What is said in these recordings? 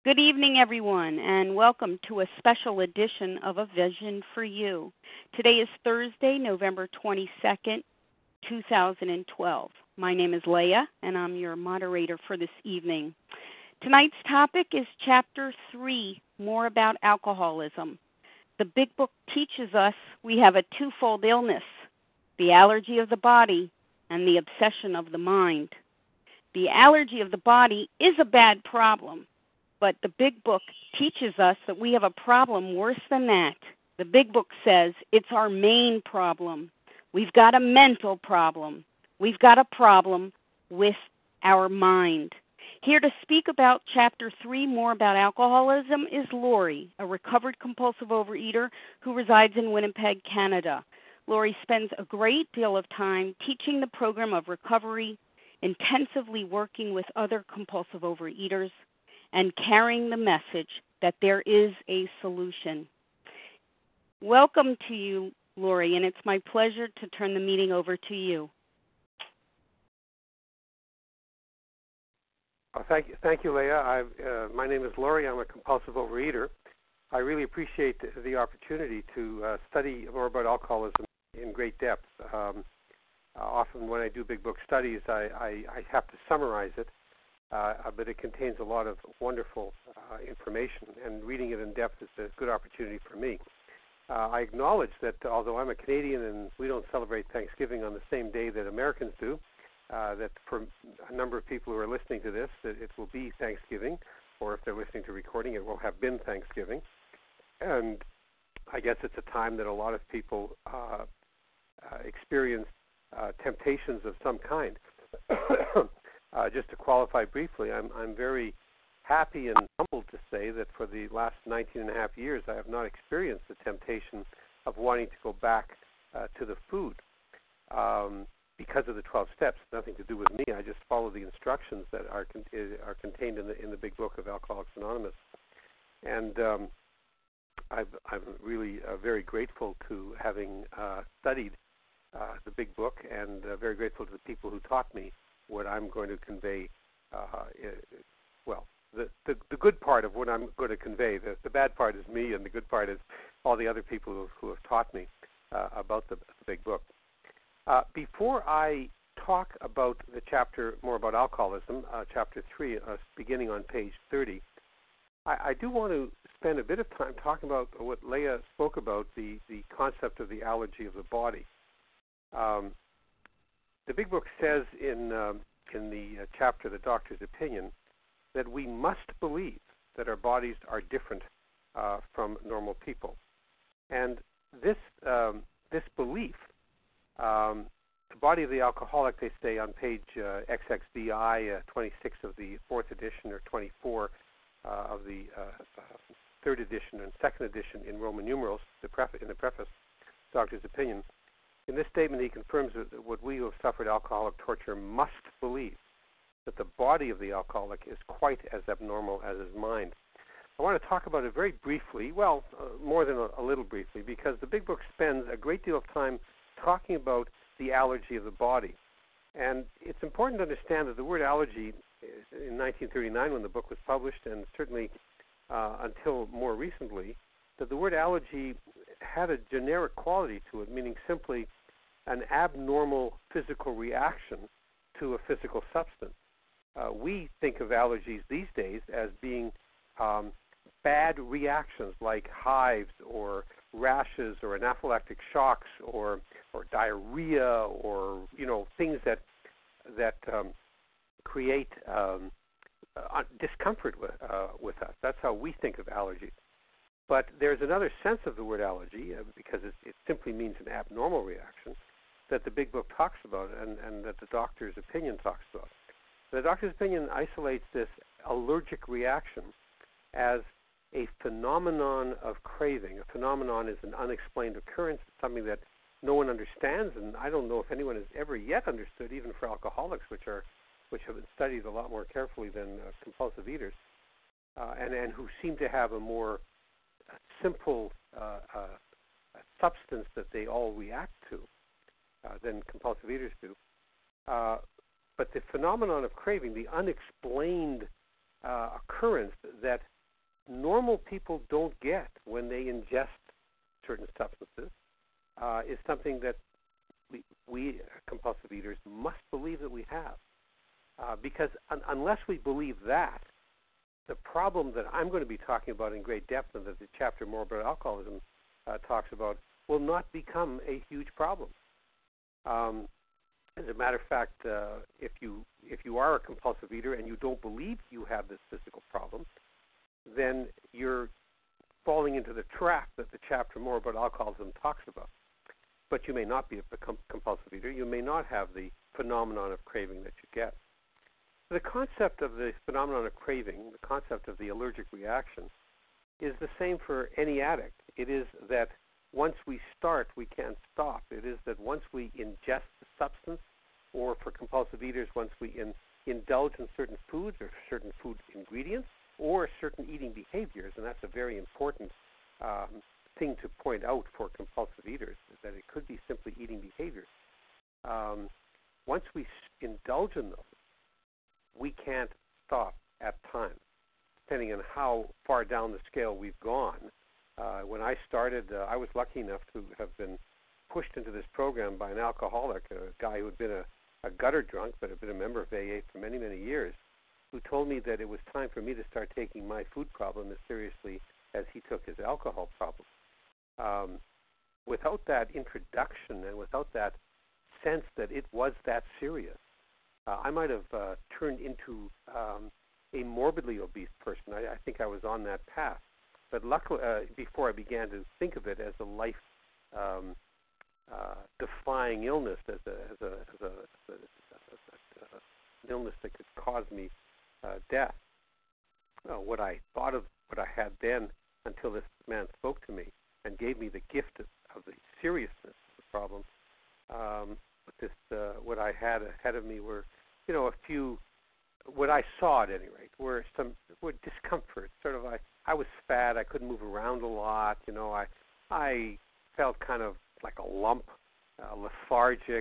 Good evening, everyone, and welcome to a special edition of A Vision for You. Today is Thursday, November 22nd, 2012. My name is Leah, and I'm your moderator for this evening. Tonight's topic is Chapter 3, More About Alcoholism. The Big Book teaches us we have a twofold illness, the allergy of the body and the obsession of the mind. The allergy of the body is a bad problem. But the Big Book teaches us that we have a problem worse than that. The Big Book says it's our main problem. We've got a mental problem. We've got a problem with our mind. Here to speak about Chapter 3, More About Alcoholism, is Lori, a recovered compulsive overeater who resides in Winnipeg, Canada. Lori spends a great deal of time teaching the program of recovery, intensively working with other compulsive overeaters, and carrying the message that there is a solution. Welcome to you, Lori, and it's my pleasure to turn the meeting over to you. Thank you, Leah. My name is Lori. I'm a compulsive overeater. I really appreciate the opportunity to study more about alcoholism in great depth. Often when I do Big Book studies, I have to summarize it. But it contains a lot of wonderful information, and reading it in depth is a good opportunity for me. I acknowledge that although I'm a Canadian and we don't celebrate Thanksgiving on the same day that Americans do, that for a number of people who are listening to this, it will be Thanksgiving, or if they're listening to recording, it will have been Thanksgiving. And I guess it's a time that a lot of people experience temptations of some kind. Just to qualify briefly, I'm very happy and humbled to say that for the last 19 and a half years, I have not experienced the temptation of wanting to go back to the food because of the 12 steps. Nothing to do with me. I just follow the instructions that are contained in the Big Book of Alcoholics Anonymous. And I'm really very grateful to having studied the Big Book, and very grateful to the people who taught me what I'm going to convey, the good part of what I'm going to convey. The bad part is me, and the good part is all the other people who have taught me about the Big Book. Before I talk about the chapter More About Alcoholism, Chapter 3, beginning on page 30, I do want to spend a bit of time talking about what Leah spoke about, the concept of the allergy of the body. The Big Book says in the chapter, The Doctor's Opinion, that we must believe that our bodies are different from normal people. And this belief, the body of the alcoholic, they say on page XXVI 26 of the 4th edition, or 24 of the 3rd edition and 2nd edition in Roman numerals, in the preface, Doctor's Opinion. In this statement, he confirms that what we who have suffered alcoholic torture must believe, that the body of the alcoholic is quite as abnormal as his mind. I want to talk about it very briefly, more than a little briefly, because the Big Book spends a great deal of time talking about the allergy of the body. And it's important to understand that the word allergy, in 1939 when the book was published, and certainly until more recently, that the word allergy had a generic quality to it, meaning simply an abnormal physical reaction to a physical substance. We think of allergies these days as being bad reactions like hives or rashes or anaphylactic shocks or diarrhea or things that create discomfort with us. That's how we think of allergies. But there's another sense of the word allergy, because it simply means an abnormal reaction, that the Big Book talks about and that the Doctor's Opinion talks about. The Doctor's Opinion isolates this allergic reaction as a phenomenon of craving. A phenomenon is an unexplained occurrence. It's something that no one understands, and I don't know if anyone has ever yet understood, even for alcoholics, which have been studied a lot more carefully than compulsive eaters, and who seem to have a more simple substance that they all react to than compulsive eaters do. But the phenomenon of craving, the unexplained occurrence that normal people don't get when they ingest certain substances is something that we compulsive eaters must believe that we have. Because unless we believe that, the problem that I'm going to be talking about in great depth and that the chapter more about alcoholism talks about will not become a huge problem. As a matter of fact, if you are a compulsive eater and you don't believe you have this physical problem, then you're falling into the trap that the chapter more about alcoholism talks about. But you may not be a compulsive eater. You may not have the phenomenon of craving that you get. The concept of the phenomenon of craving, the concept of the allergic reaction, is the same for any addict. It is that once we start, we can't stop. It is that once we ingest the substance, or for compulsive eaters, once we indulge in certain foods or certain food ingredients, or certain eating behaviors, and that's a very important thing to point out for compulsive eaters, is that it could be simply eating behaviors. Once we indulge in those, we can't stop at times, depending on how far down the scale we've gone. When I started, I was lucky enough to have been pushed into this program by an alcoholic, a guy who had been a gutter drunk but had been a member of AA for many, many years, who told me that it was time for me to start taking my food problem as seriously as he took his alcohol problem. Without that introduction and without that sense that it was that serious, I might have turned into a morbidly obese person. I think I was on that path. But luckily, before I began to think of it as a life-defying illness, as an illness that could cause me death, what I thought of what I had then until this man spoke to me and gave me the gift of the seriousness of the problem, what I had ahead of me were, a few, what I saw at any rate, were discomfort. Sort of, I was fat. I couldn't move around a lot. I felt kind of like a lump, lethargic.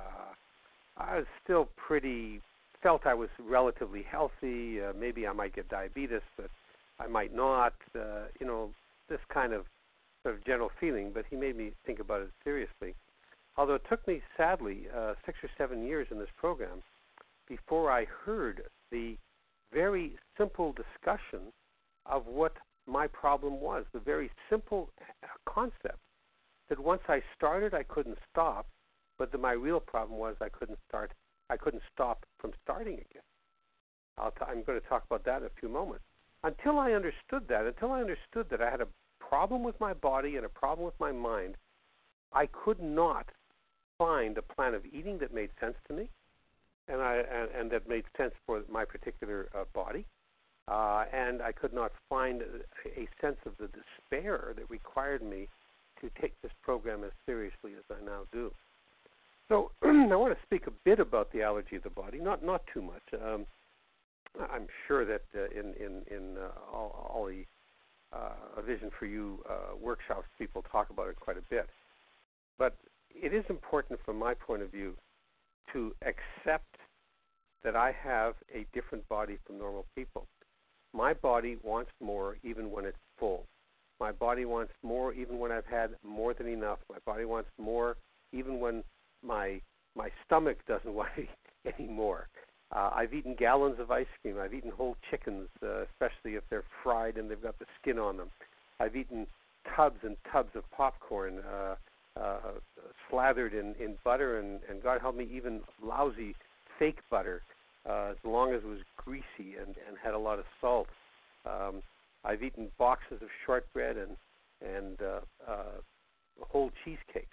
I was still felt I was relatively healthy. Maybe I might get diabetes, but I might not. This kind of sort of general feeling. But he made me think about it seriously. Although it took me, sadly, 6 or 7 years in this program before I heard the very simple discussion of what my problem was, the very simple concept that once I started, I couldn't stop, but that my real problem was I couldn't stop from starting again. I'm going to talk about that in a few moments. Until I understood that I had a problem with my body and a problem with my mind, I could not find a plan of eating that made sense to me, and that made sense for my particular body. And I could not find a sense of the despair that required me to take this program as seriously as I now do. So I want to speak a bit about the allergy of the body, not too much. I'm sure that in all the A Vision for You workshops, people talk about it quite a bit. But it is important from my point of view to accept that I have a different body from normal people. My body wants more even when it's full. My body wants more even when I've had more than enough. My body wants more even when my stomach doesn't want any more. I've eaten gallons of ice cream. I've eaten whole chickens, especially if they're fried and they've got the skin on them. I've eaten tubs and tubs of popcorn, slathered in butter, and God help me, even lousy fake butter, as long as it was greasy and had a lot of salt. I've eaten boxes of shortbread and whole cheesecakes.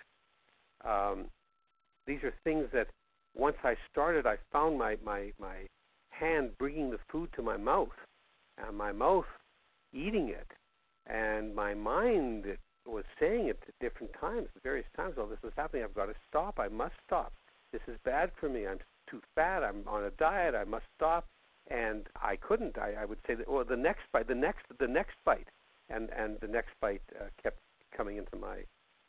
These are things that once I started, I found my hand bringing the food to my mouth, and my mouth eating it, and my mind was saying it at different times, at various times. Oh, this is happening. I've got to stop. I must stop. This is bad for me. I'm too fat. I'm on a diet. I must stop. And I couldn't. I would say that, the next bite, the next bite, and the next bite kept coming into my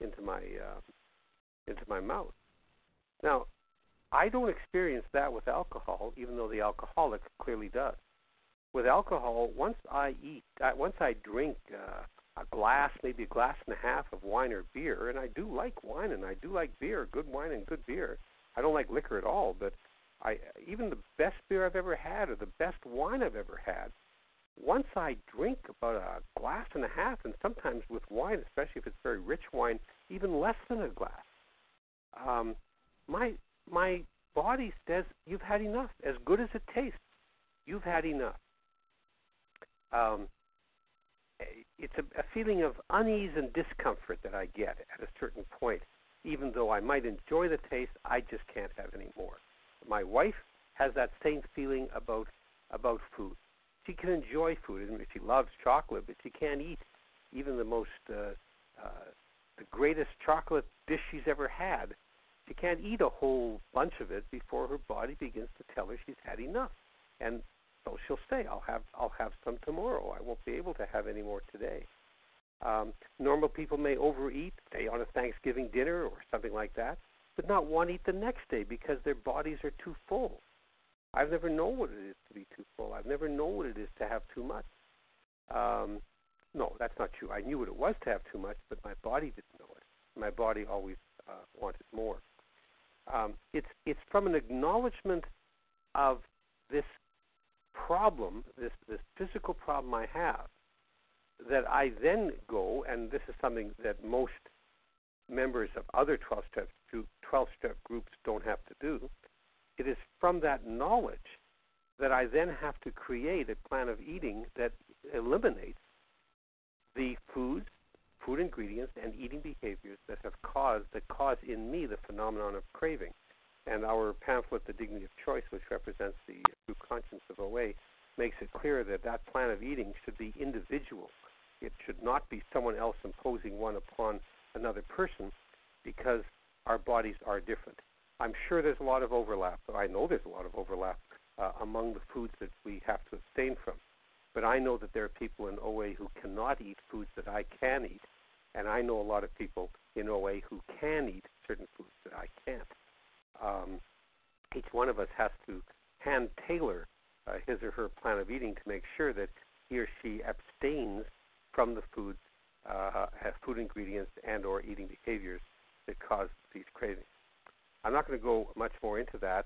mouth. Now, I don't experience that with alcohol, even though the alcoholic clearly does. With alcohol, once I drink a glass, maybe a glass and a half of wine or beer, and I do like wine and I do like beer, good wine and good beer. I don't like liquor at all, but even the best beer I've ever had or the best wine I've ever had, once I drink about a glass and a half, and sometimes with wine, especially if it's very rich wine, even less than a glass, my body says, you've had enough. As good as it tastes, you've had enough. It's a feeling of unease and discomfort that I get at a certain point. Even though I might enjoy the taste, I just can't have any more. My wife has that same feeling about food. She can enjoy food, and she loves chocolate, but she can't eat even the greatest chocolate dish she's ever had. She can't eat a whole bunch of it before her body begins to tell her she's had enough. And so she'll say, I'll have some tomorrow. I won't be able to have any more today. Normal people may overeat, say on a Thanksgiving dinner or something like that, but not want to eat the next day because their bodies are too full. I've never known what it is to be too full. I've never known what it is to have too much. No, that's not true. I knew what it was to have too much, but my body didn't know it. My body always wanted more. It's from an acknowledgement of this problem, this physical problem I have, that I then go, and this is something that most members of other 12-step groups don't have to do. It is from that knowledge that I then have to create a plan of eating that eliminates the food ingredients, and eating behaviors that cause in me the phenomenon of craving. And our pamphlet, The Dignity of Choice, which represents the true conscience of OA, makes it clear that plan of eating should be individual. It should not be someone else imposing one upon another person, because our bodies are different. I'm sure there's a lot of overlap. I know there's a lot of overlap among the foods that we have to abstain from. But I know that there are people in OA who cannot eat foods that I can eat, and I know a lot of people in OA who can eat certain foods that I can't. Each one of us has to hand-tailor his or her plan of eating to make sure that he or she abstains from the foods, food ingredients, and or eating behaviors that cause these cravings. I'm not going to go much more into that,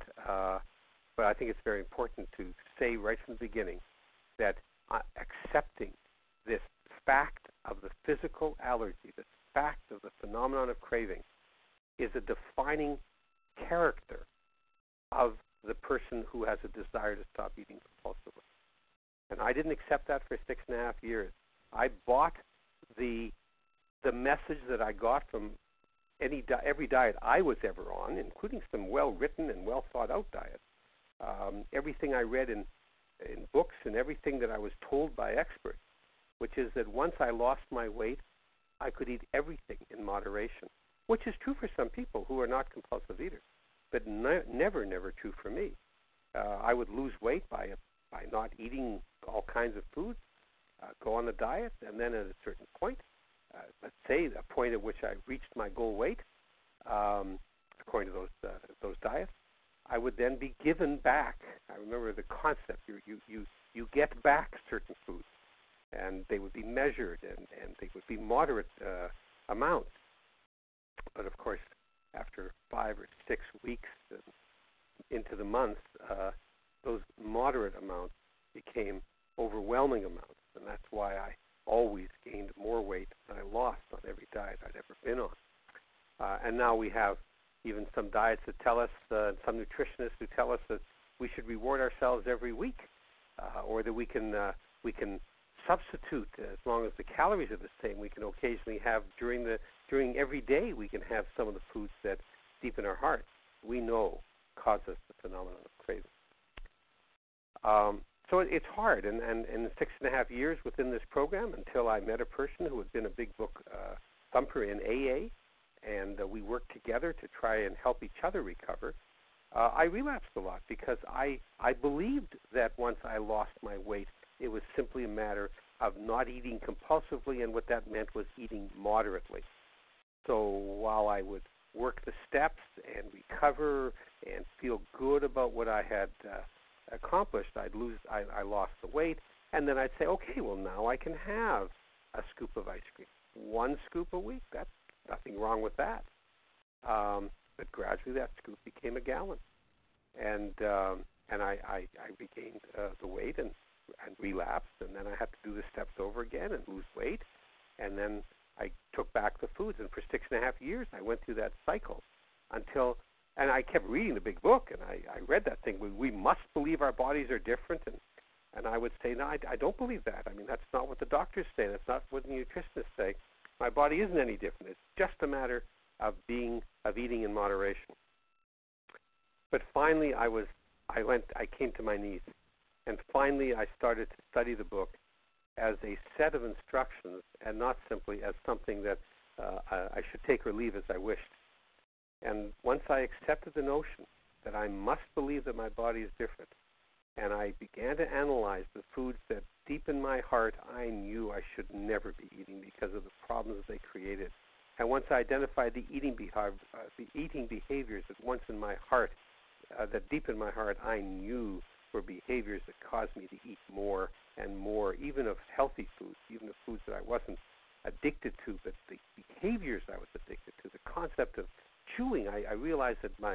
but I think it's very important to say right from the beginning that accepting this fact of the physical allergy, this fact of the phenomenon of craving, is a defining character of the person who has a desire to stop eating compulsively. And I didn't accept that for 6.5 years. I bought the message that I got from every diet I was ever on, including some well-written and well-thought-out diets. Everything I read in books and everything that I was told by experts, which is that once I lost my weight, I could eat everything in moderation, which is true for some people who are not compulsive eaters, but never true for me. I would lose weight by not eating all kinds of foods, go on a diet, and then at a certain point, let's say the point at which I reached my goal weight, according to those diets, I would then be given back. I remember the concept. You get back certain foods, and they would be measured, and they would be moderate amounts. But of course, after 5 or 6 weeks into the month, those moderate amounts became overwhelming amounts, and that's why I always gained more weight than I lost on every diet I'd ever been on. And now we have even some diets that tell us, some nutritionists who tell us that we should reward ourselves every week, or that we can substitute as long as the calories are the same. We can occasionally have during every day we can have some of the foods that deep in our hearts we know cause us the phenomenon of craving. So it's hard, and in 6.5 years within this program, until I met a person who had been a big book thumper in AA, and we worked together to try and help each other recover, I relapsed a lot because I believed that once I lost my weight, it was simply a matter of not eating compulsively, and what that meant was eating moderately. So while I would work the steps and recover and feel good about what I had accomplished, I lost the weight, and then I'd say, okay, well, now I can have a scoop of ice cream. 1 scoop a week, that's nothing wrong with that. But gradually that scoop became a gallon. And I regained the weight and relapsed, and then I had to do the steps over again and lose weight. And then I took back the foods, and for 6.5 years I went through that cycle until, and I kept reading the big book, and I read that thing, we must believe our bodies are different, and I would say, no, I don't believe that. I mean, that's not what the doctors say. That's not what the nutritionists say. My body isn't any different. It's just a matter of eating in moderation. But finally, I came to my knees, and finally I started to study the book as a set of instructions, and not simply as something that I should take or leave as I wished. And once I accepted the notion that I must believe that my body is different, and I began to analyze the foods that deep in my heart I knew I should never be eating because of the problems they created. And once I identified the eating behaviors that once in my heart, that deep in my heart I knew were behaviors that caused me to eat more and more, even of healthy foods, even of foods that I wasn't addicted to, but the behaviors I was addicted to, the concept of chewing, I realized that my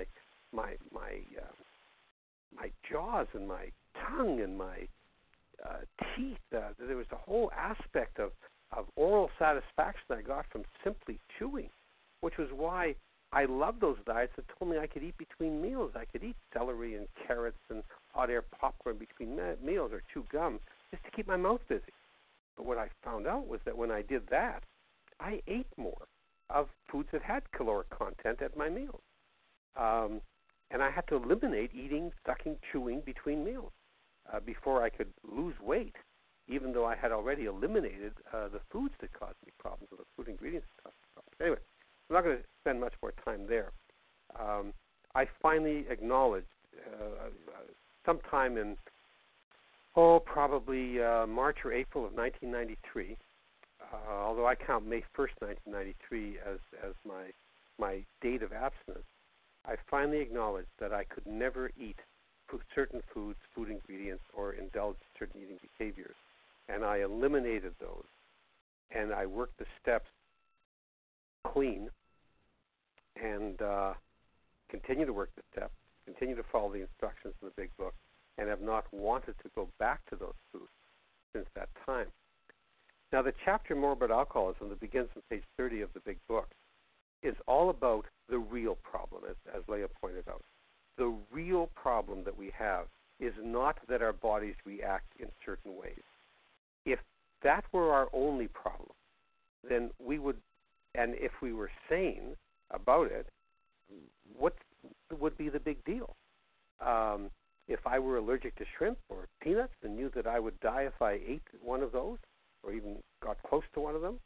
jaws and my tongue and my teeth, there was a whole aspect of oral satisfaction I got from simply chewing, which was why I loved those diets that told me I could eat between meals. I could eat celery and carrots and hot air popcorn between meals, or chew gum just to keep my mouth busy. But what I found out was that when I did that, I ate more of foods that had caloric content at my meals. And I had to eliminate eating, sucking, chewing between meals before I could lose weight, even though I had already eliminated the foods that caused me problems, or the food ingredients that caused me problems. Anyway, I'm not going to spend much more time there. I finally acknowledged sometime in, probably March or April of 1993, although I count May 1st, 1993 as my date of abstinence, I finally acknowledged that I could never eat certain foods, food ingredients, or indulge in certain eating behaviors. And I eliminated those. And I worked the steps clean and continue to work the steps, continue to follow the instructions in the big book, and have not wanted to go back to those foods since that time. Now, the chapter more about alcoholism that begins on page 30 of the big book is all about the real problem, as Leah pointed out. The real problem that we have is not that our bodies react in certain ways. If that were our only problem, then we would, and if we were sane about it, what would be the big deal? If I were allergic to shrimp or peanuts and knew that I would die if I ate one of those, or even got close to one of them,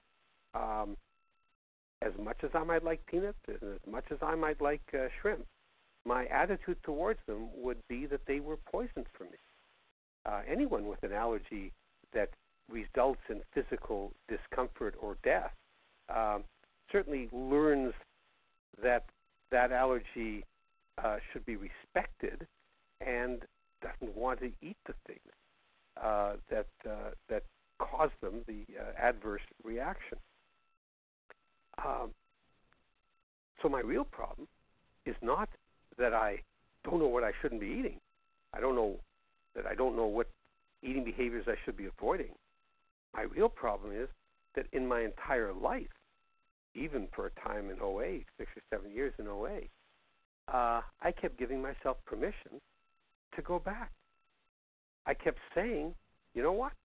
as much as I might like peanuts and as much as I might like shrimp, my attitude towards them would be that they were poison for me. Anyone with an allergy that results in physical discomfort or death certainly learns that allergy should be respected and doesn't want to eat the things that cause them the adverse reaction. So my real problem is not that I don't know what I shouldn't be eating. I don't know what eating behaviors I should be avoiding. My real problem is that in my entire life, even for a time in OA, 6 or 7 years in OA, I kept giving myself permission to go back. I kept saying, you know what?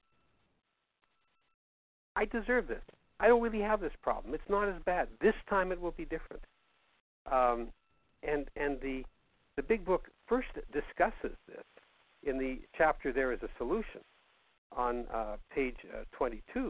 I deserve this. I don't really have this problem. It's not as bad. This time it will be different. And the big book first discusses this in the chapter There is a Solution on page 23,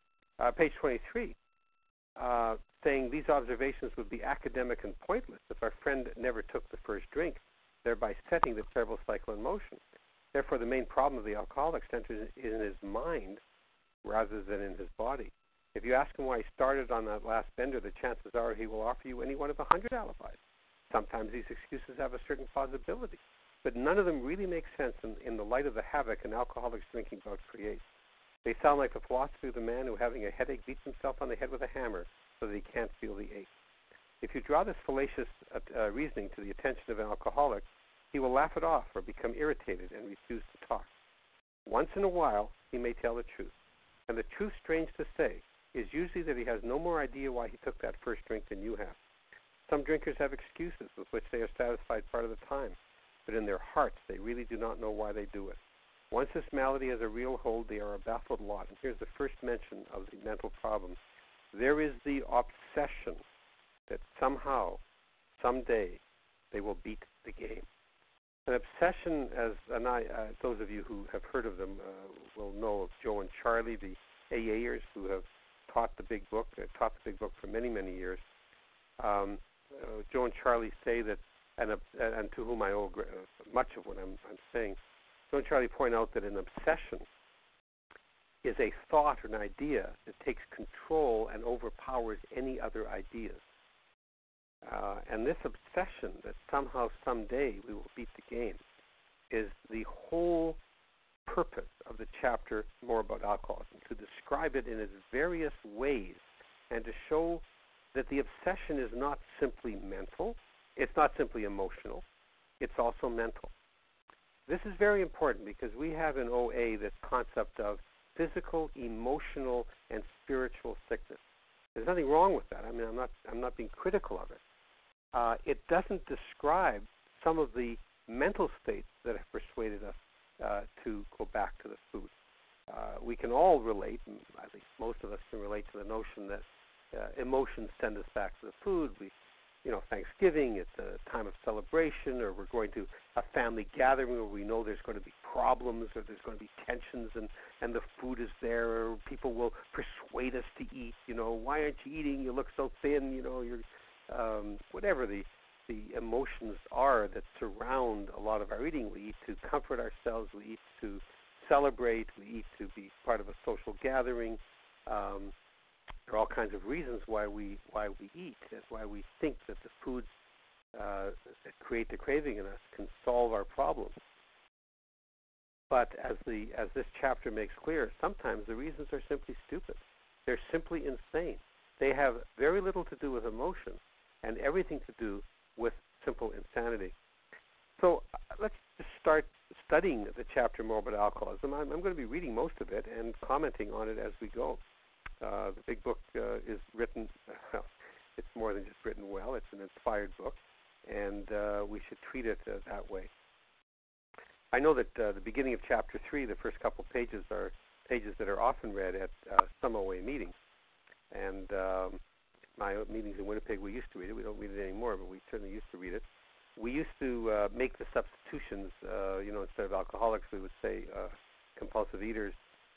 saying these observations would be academic and pointless if our friend never took the first drink, thereby setting the terrible cycle in motion. Therefore, the main problem of the alcoholic centers in his mind rather than in his body. If you ask him why he started on that last bender, the chances are he will offer you any one of 100 alibis. Sometimes these excuses have a certain plausibility. but none of them really make sense in the light of the havoc an alcoholic's drinking bout creates. They sound like the philosophy of the man who, having a headache, beats himself on the head with a hammer so that he can't feel the ache. If you draw this fallacious reasoning to the attention of an alcoholic, he will laugh it off or become irritated and refuse to talk. Once in a while, he may tell the truth. And the truth, strange to say, is usually that he has no more idea why he took that first drink than you have. Some drinkers have excuses with which they are satisfied part of the time, but in their hearts they really do not know why they do it. Once this malady has a real hold, they are a baffled lot. And here's the first mention of the mental problem. There is the obsession that somehow, someday, they will beat the game. An obsession, those of you who have heard of them will know of Joe and Charlie, the AAers who have taught the Big Book for many, many years. Joe and Charlie say that, and to whom I owe much of what I'm saying, Joe and Charlie point out that an obsession is a thought or an idea that takes control and overpowers any other ideas. And this obsession that somehow, someday, we will beat the game is the whole purpose of the chapter More About Alcoholism, to describe it in its various ways and to show that the obsession is not simply mental, it's not simply emotional, it's also mental. This is very important because we have in OA this concept of physical, emotional, and spiritual sickness. There's nothing wrong with that. I mean, I'm not being critical of it. It doesn't describe some of the mental states that have persuaded us to go back to the food. We can all relate, at least most of us can relate to the notion that emotions send us back to the food. Thanksgiving, it's a time of celebration, or we're going to a family gathering where we know there's going to be problems or there's going to be tensions, and the food is there, or people will persuade us to eat. Why aren't you eating? You look so thin. You're whatever the emotions are that surround a lot of our eating. We eat to comfort ourselves. We eat to celebrate. We eat to be part of a social gathering. There are all kinds of reasons why we eat, and why we think that the foods that create the craving in us can solve our problems. But as this chapter makes clear, sometimes the reasons are simply stupid. They're simply insane. They have very little to do with emotion and everything to do with simple insanity. So let's just start studying the chapter More About Alcoholism. I'm going to be reading most of it and commenting on it as we go. The Big Book is written, it's more than just written well, it's an inspired book, and we should treat it that way. I know that the beginning of Chapter 3, the first couple pages, are pages that are often read at some OA meetings. And my meetings in Winnipeg, we used to read it. We don't read it anymore, but we certainly used to read it. We used to make the substitutions, instead of alcoholics, we would say compulsive eaters.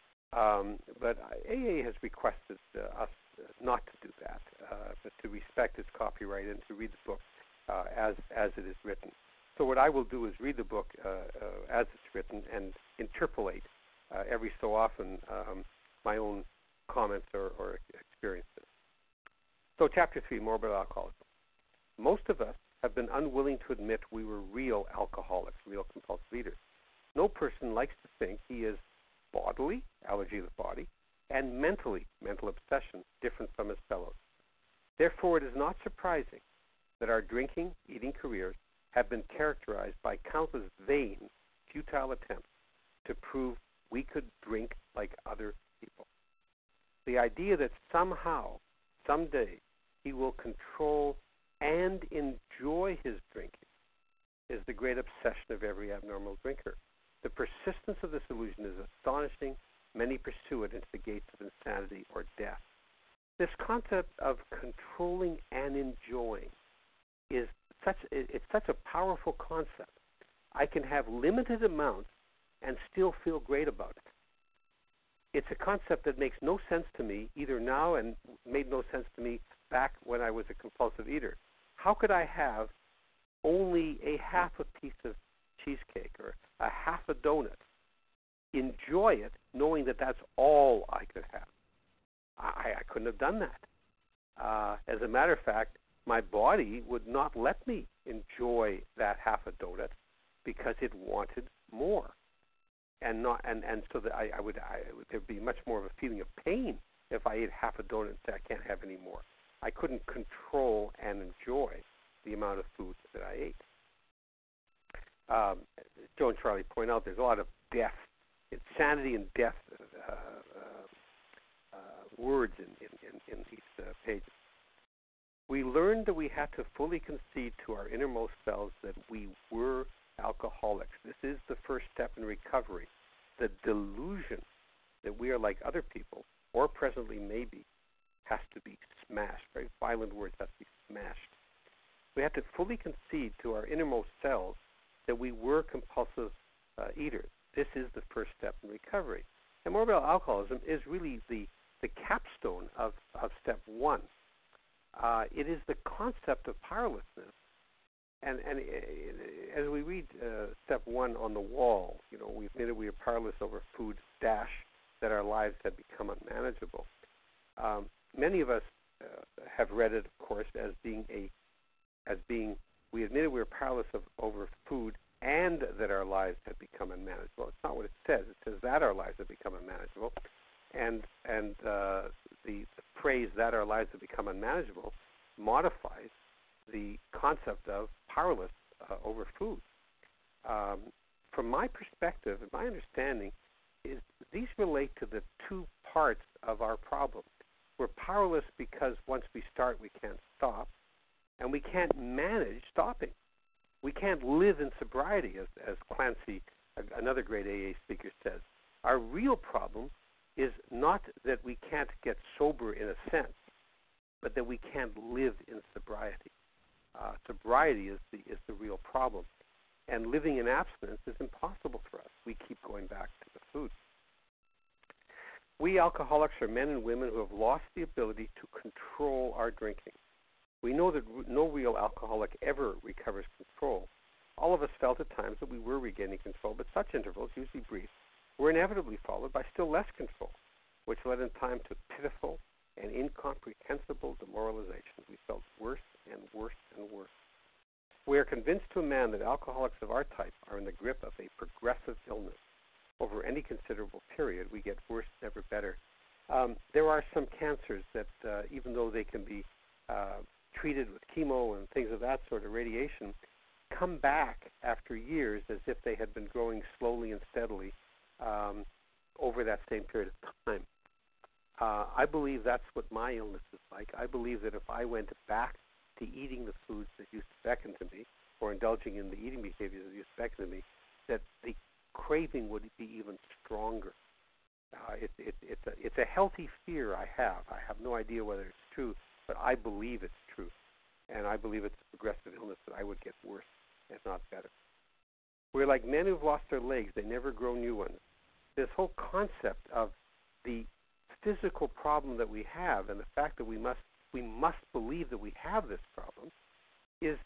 But AA has requested us not to do that, but to respect its copyright and to read the book as it is written. So what I will do is read the book as it's written and interpolate every so often my own comments or experiences. So Chapter 3, More About Alcoholism. Most of us have been unwilling to admit we were real alcoholics, real compulsive eaters. No person likes to think he is bodily, allergy of the body, and mentally, mental obsession, different from his fellows. Therefore, it is not surprising that our drinking, eating careers have been characterized by countless vain, futile attempts to prove we could drink like other people. The idea that somehow, someday, he will control and enjoy his drinking is the great obsession of every abnormal drinker. The persistence of this illusion is astonishing. Many pursue it into the gates of insanity or death. This concept of controlling and enjoying is such a powerful concept. I can have limited amounts and still feel great about it. It's a concept that makes no sense to me either now and made no sense to me back when I was a compulsive eater. How could I have only a half a piece of cheesecake or a half a donut, enjoy it, knowing that that's all I could have? I couldn't have done that. As a matter of fact, my body would not let me enjoy that half a donut because it wanted more, and so that I would there'd be much more of a feeling of pain if I ate half a donut and said I can't have any more. I couldn't control and enjoy the amount of food that I ate. Joe and Charlie point out there's a lot of death, insanity and death words in these pages. We learned that we had to fully concede to our innermost selves that we were alcoholics. This is the first step in recovery. The delusion that we are like other people, or presently maybe, has to be smashed. Very violent words have to be smashed. We have to fully concede to our innermost selves that we were compulsive eaters. This is the first step in recovery. And morbid alcoholism is really the capstone of step one. It is the concept of powerlessness. And as we read step one on the wall, we admitted we are powerless over food, that our lives had become unmanageable. Many of us have read it, of course, as being we admitted we were powerless over food and that our lives had become unmanageable. It's not what it says. It says that our lives have become unmanageable. And the phrase that our lives have become unmanageable modifies the concept of powerless over food. From my perspective and my understanding, is these relate to the two parts of our problem. We're powerless because once we start, we can't stop, and we can't manage stopping. We can't live in sobriety, as Clancy, another great AA speaker, says. Our real problem is not that we can't get sober in a sense, but that we can't live in sobriety. Sobriety is the real problem. And living in abstinence is impossible for us. We keep going back to the food. We alcoholics are men and women who have lost the ability to control our drinking. We know that no real alcoholic ever recovers control. All of us felt at times that we were regaining control, but such intervals, usually brief, were inevitably followed by still less control, which led in time to pitiful and incomprehensible demoralization. We felt worse and worse and worse. We are convinced to a man that alcoholics of our type are in the grip of a progressive illness. Over any considerable period, we get worse, never better. There are some cancers that, even though they can be treated with chemo and things of that sort of radiation, come back after years as if they had been growing slowly and steadily over that same period of time. I believe that's what my illness is like. I believe that if I went back to eating the foods that used to beckon to me, or indulging in the eating behaviors that used to beckon to me, that the craving would be even stronger. It's a healthy fear I have. I have no idea whether it's true, but I believe it's true. And I believe it's a progressive illness that I would get worse and not better. We're like men who've lost their legs. They never grow new ones. This whole concept of the physical problem that we have and the fact that we must believe that we have this problem is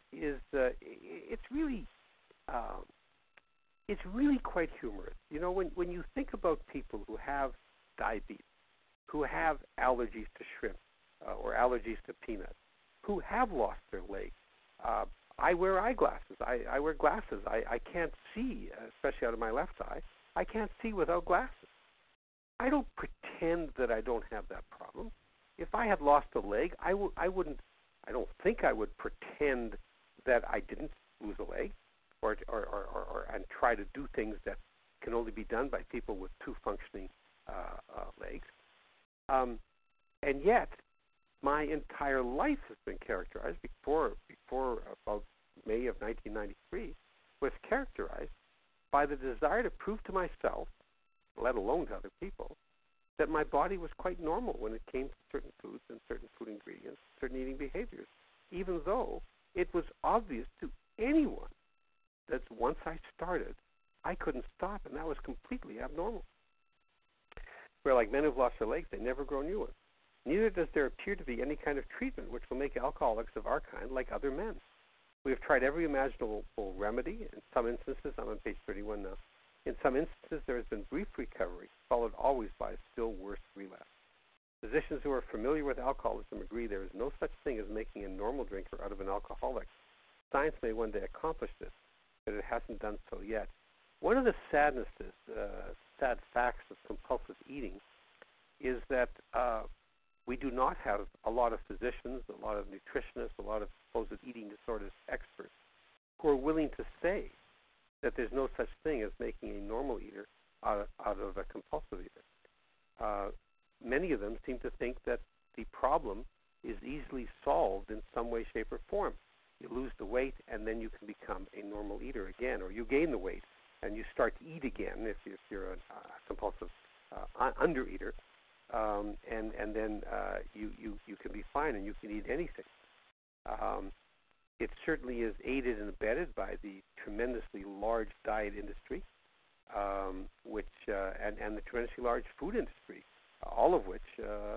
it's really quite humorous. When you think about people who have diabetes, who have allergies to shrimp or allergies to peanuts, who have lost their legs. I wear eyeglasses. I wear glasses. I can't see, especially out of my left eye. I can't see without glasses. I don't pretend that I don't have that problem. If I had lost a leg, I don't think I would pretend that I didn't lose a leg, or and try to do things that can only be done by people with two functioning legs. And yet, my entire life has been characterized before about May of 1993 was characterized by the desire to prove to myself, let alone to other people, that my body was quite normal when it came to certain foods and certain food ingredients, certain eating behaviors, even though it was obvious to anyone that once I started, I couldn't stop, and that was completely abnormal. Where like men who've lost their legs, they never grow new ones. Neither does there appear to be any kind of treatment which will make alcoholics of our kind like other men. We have tried every imaginable remedy. In some instances, I'm on page 31 now, in some instances there has been brief recovery, followed always by a still worse relapse. Physicians who are familiar with alcoholism agree there is no such thing as making a normal drinker out of an alcoholic. Science may one day accomplish this, that it hasn't done so yet. One of the sad facts of compulsive eating is that we do not have a lot of physicians, a lot of nutritionists, a lot of supposed eating disorders experts who are willing to say that there's no such thing as making a normal eater out of a compulsive eater. Many of them seem to think that the problem is easily solved in some way, shape, or form. You lose the weight, and then you can become a normal eater again, or you gain the weight, and you start to eat again if you're a compulsive undereater, and then you can be fine and you can eat anything. It certainly is aided and abetted by the tremendously large diet industry, which and the tremendously large food industry, all of which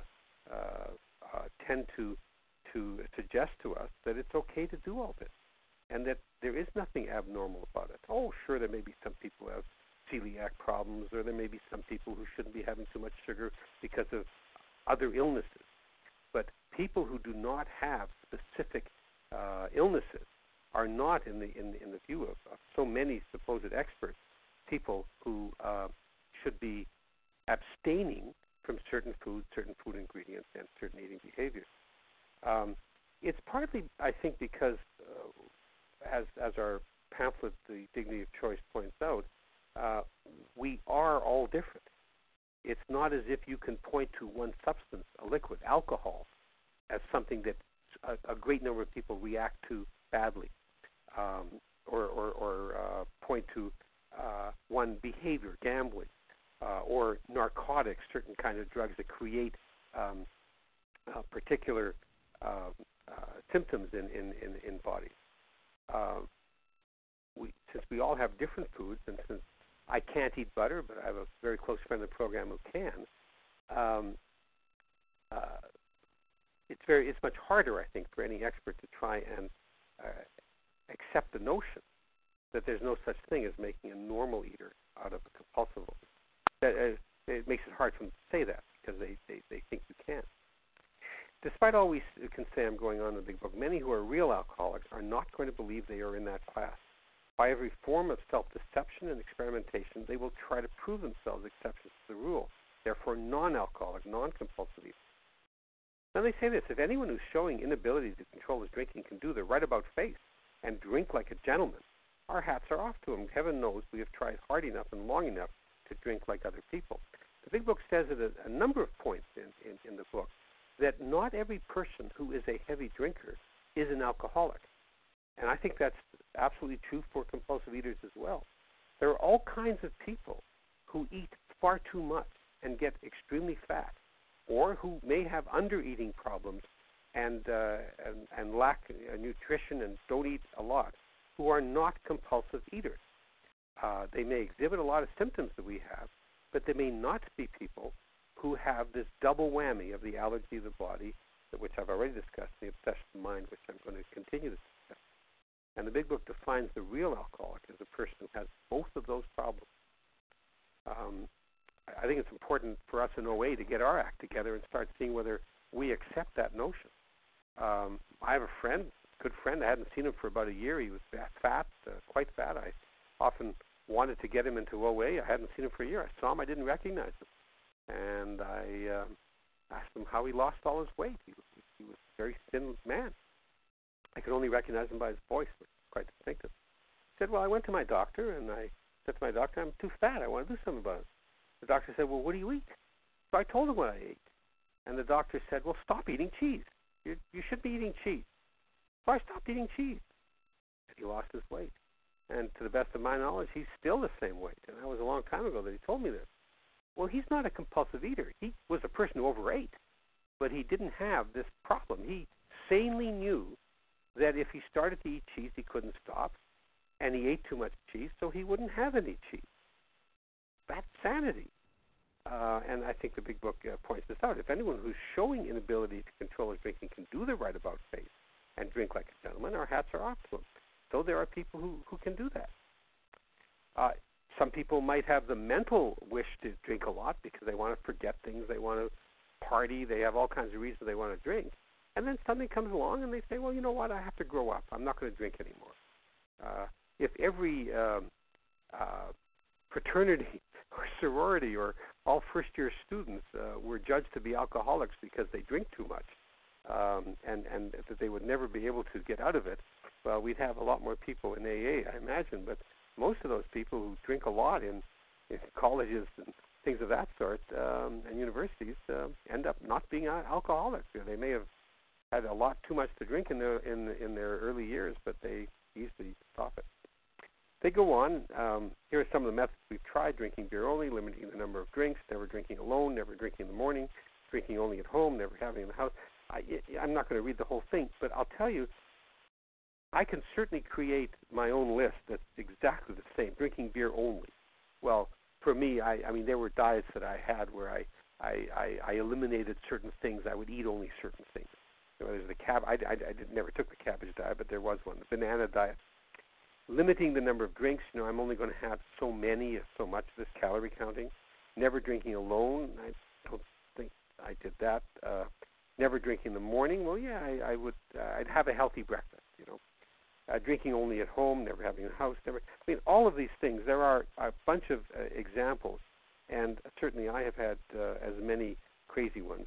tend to suggest to us that it's okay to do all this, and that there is nothing abnormal about it. Oh, sure, there may be some people who have celiac problems, or there may be some people who shouldn't be having too much sugar because of other illnesses. But people who do not have specific illnesses are not, in the view of so many supposed experts, people who should be abstaining from certain foods, certain food ingredients, and certain eating behaviors. It's partly, I think, because, as our pamphlet, The Dignity of Choice, points out, we are all different. It's not as if you can point to one substance, a liquid, alcohol, as something that a great number of people react to badly, or point to one behavior, gambling, or narcotics, certain kind of drugs that create particular symptoms in bodies. Since we all have different foods, and since I can't eat butter, but I have a very close friend in the program who can, it's much harder, I think, for any expert to try and accept the notion that there's no such thing as making a normal eater out of a compulsive one. It makes it hard for them to say that because they think you can. Despite all we can say, I'm going on in the big book, many who are real alcoholics are not going to believe they are in that class. By every form of self-deception and experimentation, they will try to prove themselves exceptions to the rule. Therefore, non-alcoholic, non-compulsive eaters. Then they say this: if anyone who's showing inability to control his drinking can do the right about face and drink like a gentleman, our hats are off to him. Heaven knows we have tried hard enough and long enough to drink like other people. The big book says at a number of points in the book that not every person who is a heavy drinker is an alcoholic. And I think that's absolutely true for compulsive eaters as well. There are all kinds of people who eat far too much and get extremely fat, or who may have under-eating problems and lack nutrition and don't eat a lot, who are not compulsive eaters. They may exhibit a lot of symptoms that we have, but they may not be people who have this double whammy of the allergy of the body, which I've already discussed, the obsession of mind, which I'm going to continue to discuss. And the big book defines the real alcoholic as a person who has both of those problems. I think it's important for us in OA to get our act together and start seeing whether we accept that notion. I have a friend, good friend. I hadn't seen him for about a year. He was fat, quite fat. I often wanted to get him into OA. I hadn't seen him for a year. I saw him. I didn't recognize him. And I asked him how he lost all his weight. He was a very thin man. I could only recognize him by his voice, which was quite distinctive. He said, well, I went to my doctor, and I said to my doctor, I'm too fat. I want to do something about it. The doctor said, well, what do you eat? So I told him what I ate. And the doctor said, well, stop eating cheese. You should be eating cheese. So I stopped eating cheese. And he lost his weight. And to the best of my knowledge, he's still the same weight. And that was a long time ago that he told me this. Well, he's not a compulsive eater. He was a person who overate, but he didn't have this problem. He sanely knew that if he started to eat cheese, he couldn't stop, and he ate too much cheese, so he wouldn't have any cheese. That's sanity. And I think the big book points this out. If anyone who's showing inability to control his drinking can do the right about face and drink like a gentleman, our hats are off to him. So there are people who can do that. Some people might have the mental wish to drink a lot because they want to forget things, they want to party, they have all kinds of reasons they want to drink. And then something comes along and they say, well, you know what, I have to grow up. I'm not going to drink anymore. if every fraternity or sorority or all first-year students were judged to be alcoholics because they drink too much, and that they would never be able to get out of it, well, we'd have a lot more people in AA, I imagine. But most of those people who drink a lot in colleges and things of that sort and universities end up not being alcoholics. They may have had a lot too much to drink in their early years, but they easily stop it. They go on. Here are some of the methods we've tried: drinking beer only, limiting the number of drinks, never drinking alone, never drinking in the morning, drinking only at home, never having in the house. I'm not going to read the whole thing, but I'll tell you, I can certainly create my own list that's exactly the same. Drinking beer only. Well, for me, I mean, there were diets that I had where I eliminated certain things. I would eat only certain things. There's the I never took the cabbage diet, but there was one. The banana diet. Limiting the number of drinks. I'm only going to have so many, so much of this calorie counting. Never drinking alone. I don't think I did that. Never drinking in the morning. Well, yeah, I would. I'd have a healthy breakfast. Drinking only at home. Never having a house. Never. I mean, all of these things. There are a bunch of examples, and certainly I have had as many crazy ones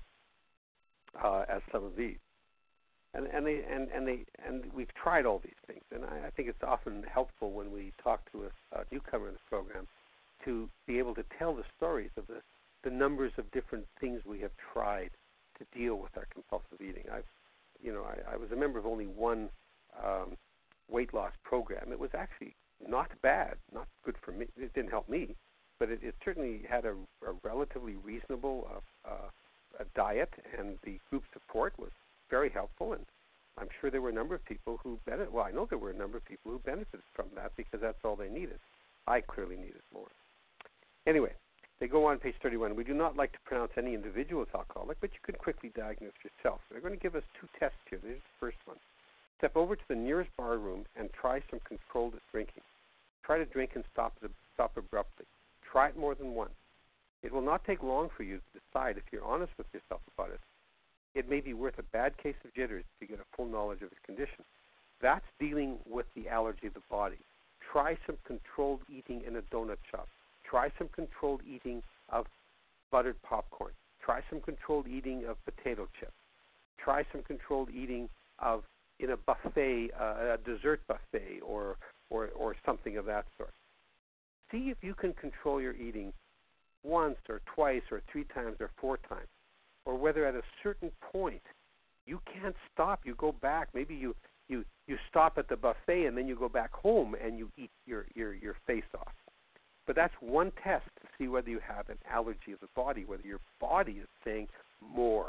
as some of these. And we've tried all these things, and I think it's often helpful when we talk to a newcomer in the program to be able to tell the stories of the numbers of different things we have tried to deal with our compulsive eating. I was a member of only one weight loss program. It was actually not bad, not good for me. It didn't help me, but it certainly had a relatively reasonable diet, and the group support was very helpful, and I'm sure there were a number of people who benefited. Well, I know there were a number of people who benefited from that because that's all they needed. I clearly needed more. Anyway, they go on page 31. We do not like to pronounce any individual as alcoholic, but you can quickly diagnose yourself. They're going to give us two tests here. This is the first one. Step over to the nearest bar room and try some controlled drinking. Try to drink and stop abruptly. Try it more than once. It will not take long for you to decide if you're honest with yourself about it. It may be worth a bad case of jitters to get a full knowledge of your condition. That's dealing with the allergy of the body. Try some controlled eating in a donut shop. Try some controlled eating of buttered popcorn. Try some controlled eating of potato chips. Try some controlled eating in a buffet, a dessert buffet, or something of that sort. See if you can control your eating once or twice or 3 times or 4 times. Or whether at a certain point you can't stop, you go back. Maybe you stop at the buffet and then you go back home and you eat your face off. But that's one test to see whether you have an allergy of the body, whether your body is saying more.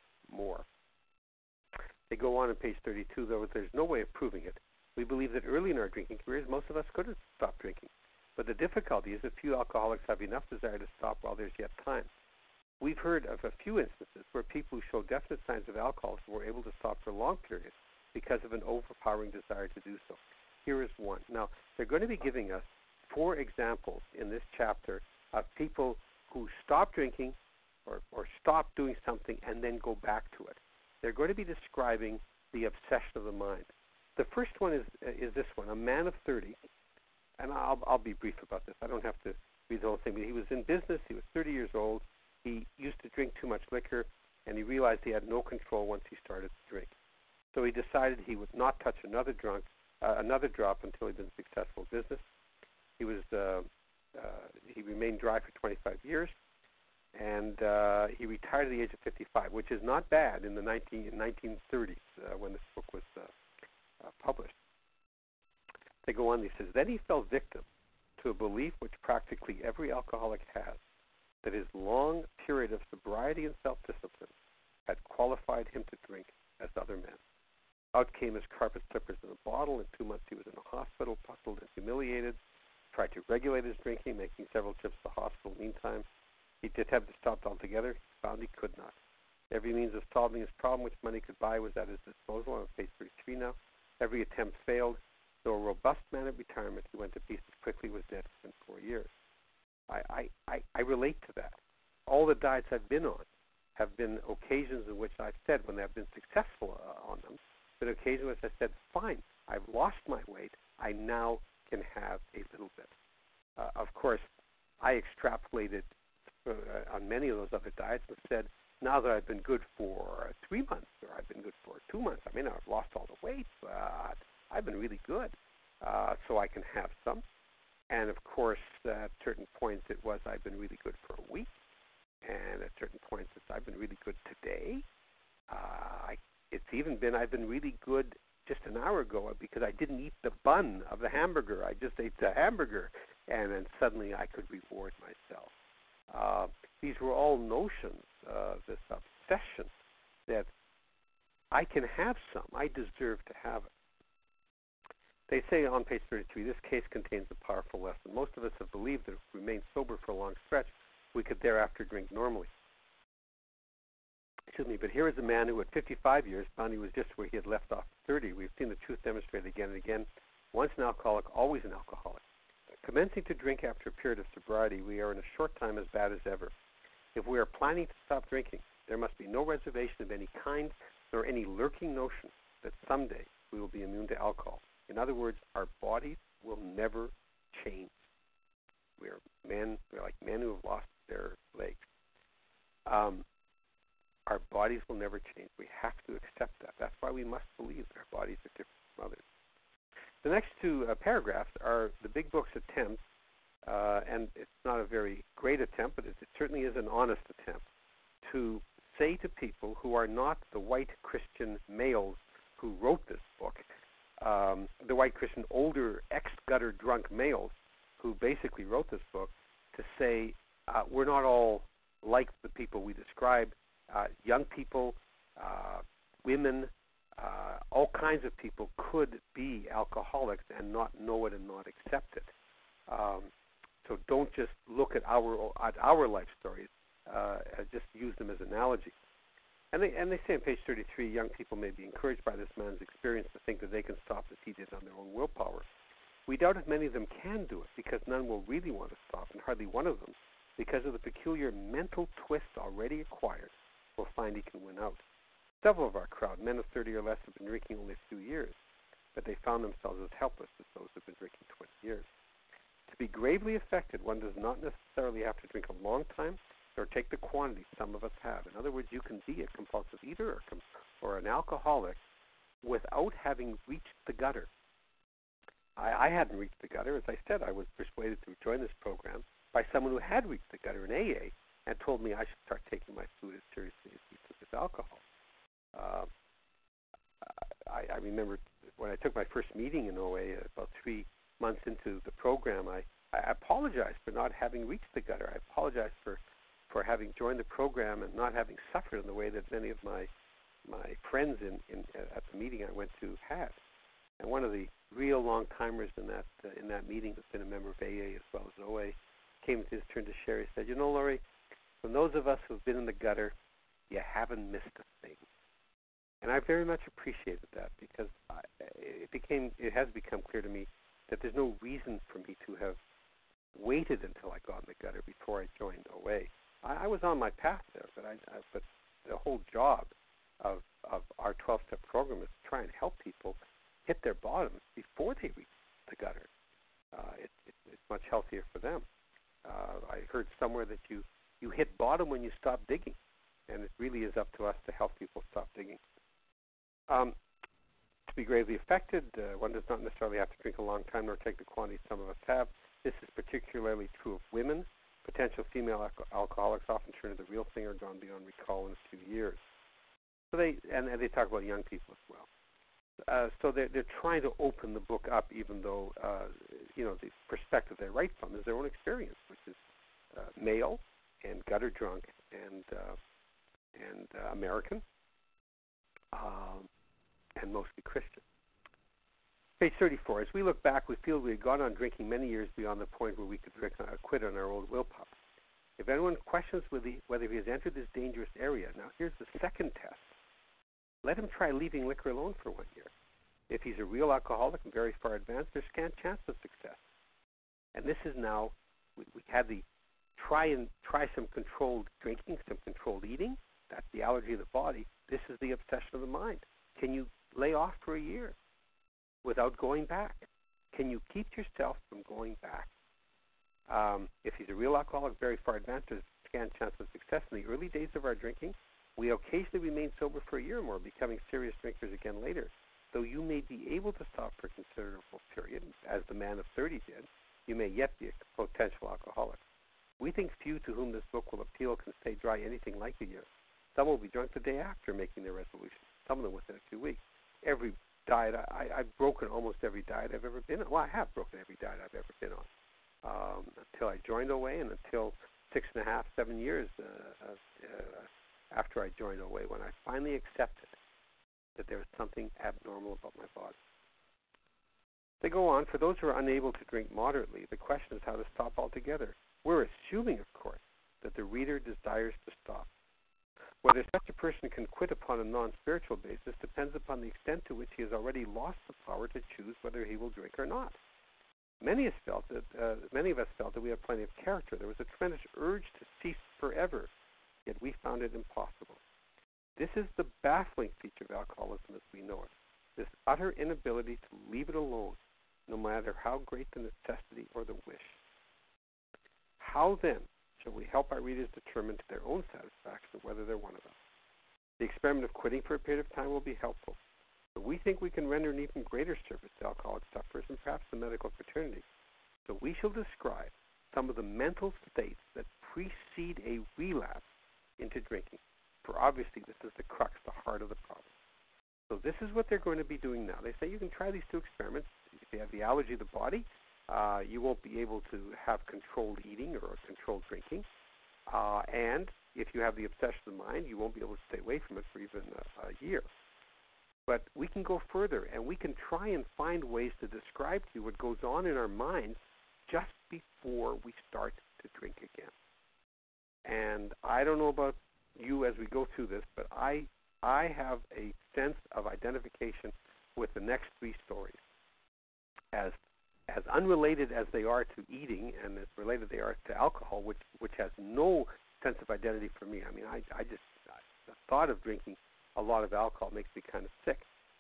They go on page 32, though there's no way of proving it. We believe that early in our drinking careers, most of us could have stopped drinking. But the difficulty is that few alcoholics have enough desire to stop while there's yet time. We've heard of a few instances where people who show definite signs of alcoholism were able to stop for long periods because of an overpowering desire to do so. Here is one. Now, they're going to be giving us 4 examples in this chapter of people who stop drinking or stop doing something and then go back to it. They're going to be describing the obsession of the mind. The first one is this one, a man of 30, and I'll be brief about this. I don't have to read the whole thing, but he was in business. He was 30 years old. He used to drink too much liquor, and he realized he had no control once he started to drink. So he decided he would not touch another drop until he'd been successful in business. He remained dry for 25 years, and he retired at the age of 55, which is not bad in the 1930s when this book was published. They go on. He says, then he fell victim to a belief which practically every alcoholic has, that his long period of sobriety and self-discipline had qualified him to drink as other men. Out came his carpet slippers in a bottle. In 2 months he was in a hospital, puzzled and humiliated, tried to regulate his drinking, making several trips to the hospital. Meantime, he attempted to stop altogether. He found he could not. Every means of solving his problem which money could buy was at his disposal. On page 33 now. Every attempt failed. Though a robust man at retirement, he went to pieces quickly, was dead within 4 years. I relate to that. All the diets I've been on have been occasions in which I've said, when I've been successful on them, been occasions in which I said, fine, I've lost my weight. I now can have a little bit. Of course, I extrapolated on many of those other diets and said, now that I've been good for 3 months or I've been good for 2 months, I may not have lost all the weight, but I've been really good, so I can have some. And of course, at certain points it was I've been really good for a week, and at certain points it's I've been really good today. It's even been I've been really good just an hour ago because I didn't eat the bun of the hamburger. I just ate the hamburger, and then suddenly I could reward myself. These were all notions, this obsession that I can have some. I deserve to have it. They say on page 33, this case contains a powerful lesson. Most of us have believed that if we remain sober for a long stretch, we could thereafter drink normally. Excuse me, but here is a man who at 55 years found he was just where he had left off at 30. We've seen the truth demonstrated again and again. Once an alcoholic, always an alcoholic. Commencing to drink after a period of sobriety, we are in a short time as bad as ever. If we are planning to stop drinking, there must be no reservation of any kind nor any lurking notion that someday we will be immune to alcohol. In other words, our bodies will never change. We're like men who have lost their legs. Our bodies will never change. We have to accept that. That's why we must believe that our bodies are different from others. The next two paragraphs are the Big Book's attempt, and it's not a very great attempt, but it certainly is an honest attempt, to say to people who are not the white Christian males who wrote this book, the white Christian older ex-gutter drunk males who basically wrote this book, to say we're not all like the people we describe. Young people, women, all kinds of people could be alcoholics and not know it and not accept it. So don't just look at our life stories. Just use them as analogies. And they say on page 33, young people may be encouraged by this man's experience to think that they can stop as he did on their own willpower. We doubt if many of them can do it, because none will really want to stop, and hardly one of them, because of the peculiar mental twist already acquired, will find he can win out. Several of our crowd, men of 30 or less, have been drinking only a few years, but they found themselves as helpless as those who have been drinking 20 years. To be gravely affected, one does not necessarily have to drink a long time or take the quantity some of us have. In other words, you can be a compulsive eater or an alcoholic without having reached the gutter. I hadn't reached the gutter. As I said, I was persuaded to join this program by someone who had reached the gutter in AA and told me I should start taking my food as seriously as he took his alcohol. I remember when I took my first meeting in OA about 3 months into the program, I apologized for not having reached the gutter. I apologized for having joined the program and not having suffered in the way that many of my friends at the meeting I went to had. And one of the real long-timers in that meeting, that's been a member of AA as well as OA, came to his turn to share. He said, Laurie, from those of us who've been in the gutter, you haven't missed a thing. And I very much appreciated that, because it has become clear to me that there's no reason for me to have waited until I got in the gutter before I joined OA. I was on my path there, but the whole job of our 12-step program is to try and help people hit their bottoms before they reach the gutter. It's much healthier for them. I heard somewhere that you hit bottom when you stop digging, and it really is up to us to help people stop digging. To be gravely affected, one does not necessarily have to drink a long time nor take the quantity some of us have. This is particularly true of women. Potential female alcoholics often turn to the real thing or gone beyond recall in a few years. So they talk about young people as well. So they're trying to open the book up, even though the perspective they write from is their own experience, which is male and gutter drunk and American, and mostly Christian. Page 34. As we look back, we feel we had gone on drinking many years beyond the point where we could quit on our old willpower. If anyone questions whether he has entered this dangerous area, now here's the second test. Let him try leaving liquor alone for 1 year. If he's a real alcoholic and very far advanced, there's scant chance of success. And this is now, we had the try some controlled drinking, some controlled eating. That's the allergy of the body. This is the obsession of the mind. Can you lay off for a year without going back? Can you keep yourself from going back? If he's a real alcoholic, very far advanced, there's a scant chance of success. In the early days of our drinking, we occasionally remain sober for a year or more, becoming serious drinkers again later. Though you may be able to stop for a considerable period, as the man of 30 did, you may yet be a potential alcoholic. We think few to whom this book will appeal can stay dry anything like a year. Some will be drunk the day after making their resolution, some of them within a few weeks. Every diet, I've broken almost every diet I've ever been on. Well, I have broken every diet I've ever been on until I joined OA, and until 6.5, 7 years after I joined OA, when I finally accepted that there was something abnormal about my body. They go on, for those who are unable to drink moderately, the question is how to stop altogether. We're assuming, of course, that the reader desires to stop. Whether such a person can quit upon a non-spiritual basis depends upon the extent to which he has already lost the power to choose whether he will drink or not. Many of us felt that we have plenty of character. There was a tremendous urge to cease forever, yet we found it impossible. This is the baffling feature of alcoholism as we know it, this utter inability to leave it alone, no matter how great the necessity or the wish. How then shall we help our readers determine to their own satisfaction whether they're one of us? The experiment of quitting for a period of time will be helpful, but we think we can render an even greater service to alcoholic sufferers and perhaps the medical fraternity. So we shall describe some of the mental states that precede a relapse into drinking. For obviously this is the crux, the heart of the problem. So this is what they're going to be doing now. They say you can try these two experiments. If you have the allergy of the body, you won't be able to have controlled eating or controlled drinking. And if you have the obsession of the mind, you won't be able to stay away from it for even a year. But we can go further, and we can try and find ways to describe to you what goes on in our minds just before we start to drink again. And I don't know about you as we go through this, but I have a sense of identification with the next three stories. As unrelated as they are to eating and as related they are to alcohol, which has no sense of identity for me. I mean, the thought of drinking a lot of alcohol makes me kind of sick.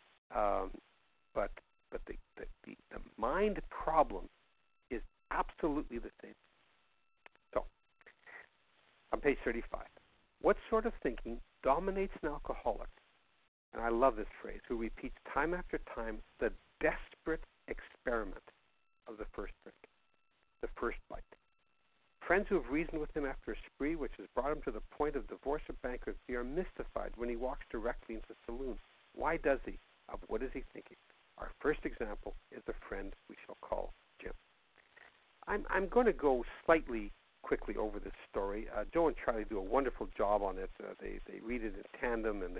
But the mind problem is absolutely the same. So, on page 35, what sort of thinking dominates an alcoholic? And I love this phrase, who repeats time after time the desperate experiment of the first drink, the first bite. Friends who have reasoned with him after a spree which has brought him to the point of divorce or bankruptcy are mystified when he walks directly into the saloon. Why does he? Of what is he thinking? Our first example is the friend we shall call Jim. I'm going to go slightly quickly over this story. Joe and Charlie do a wonderful job on it. They read it in tandem, and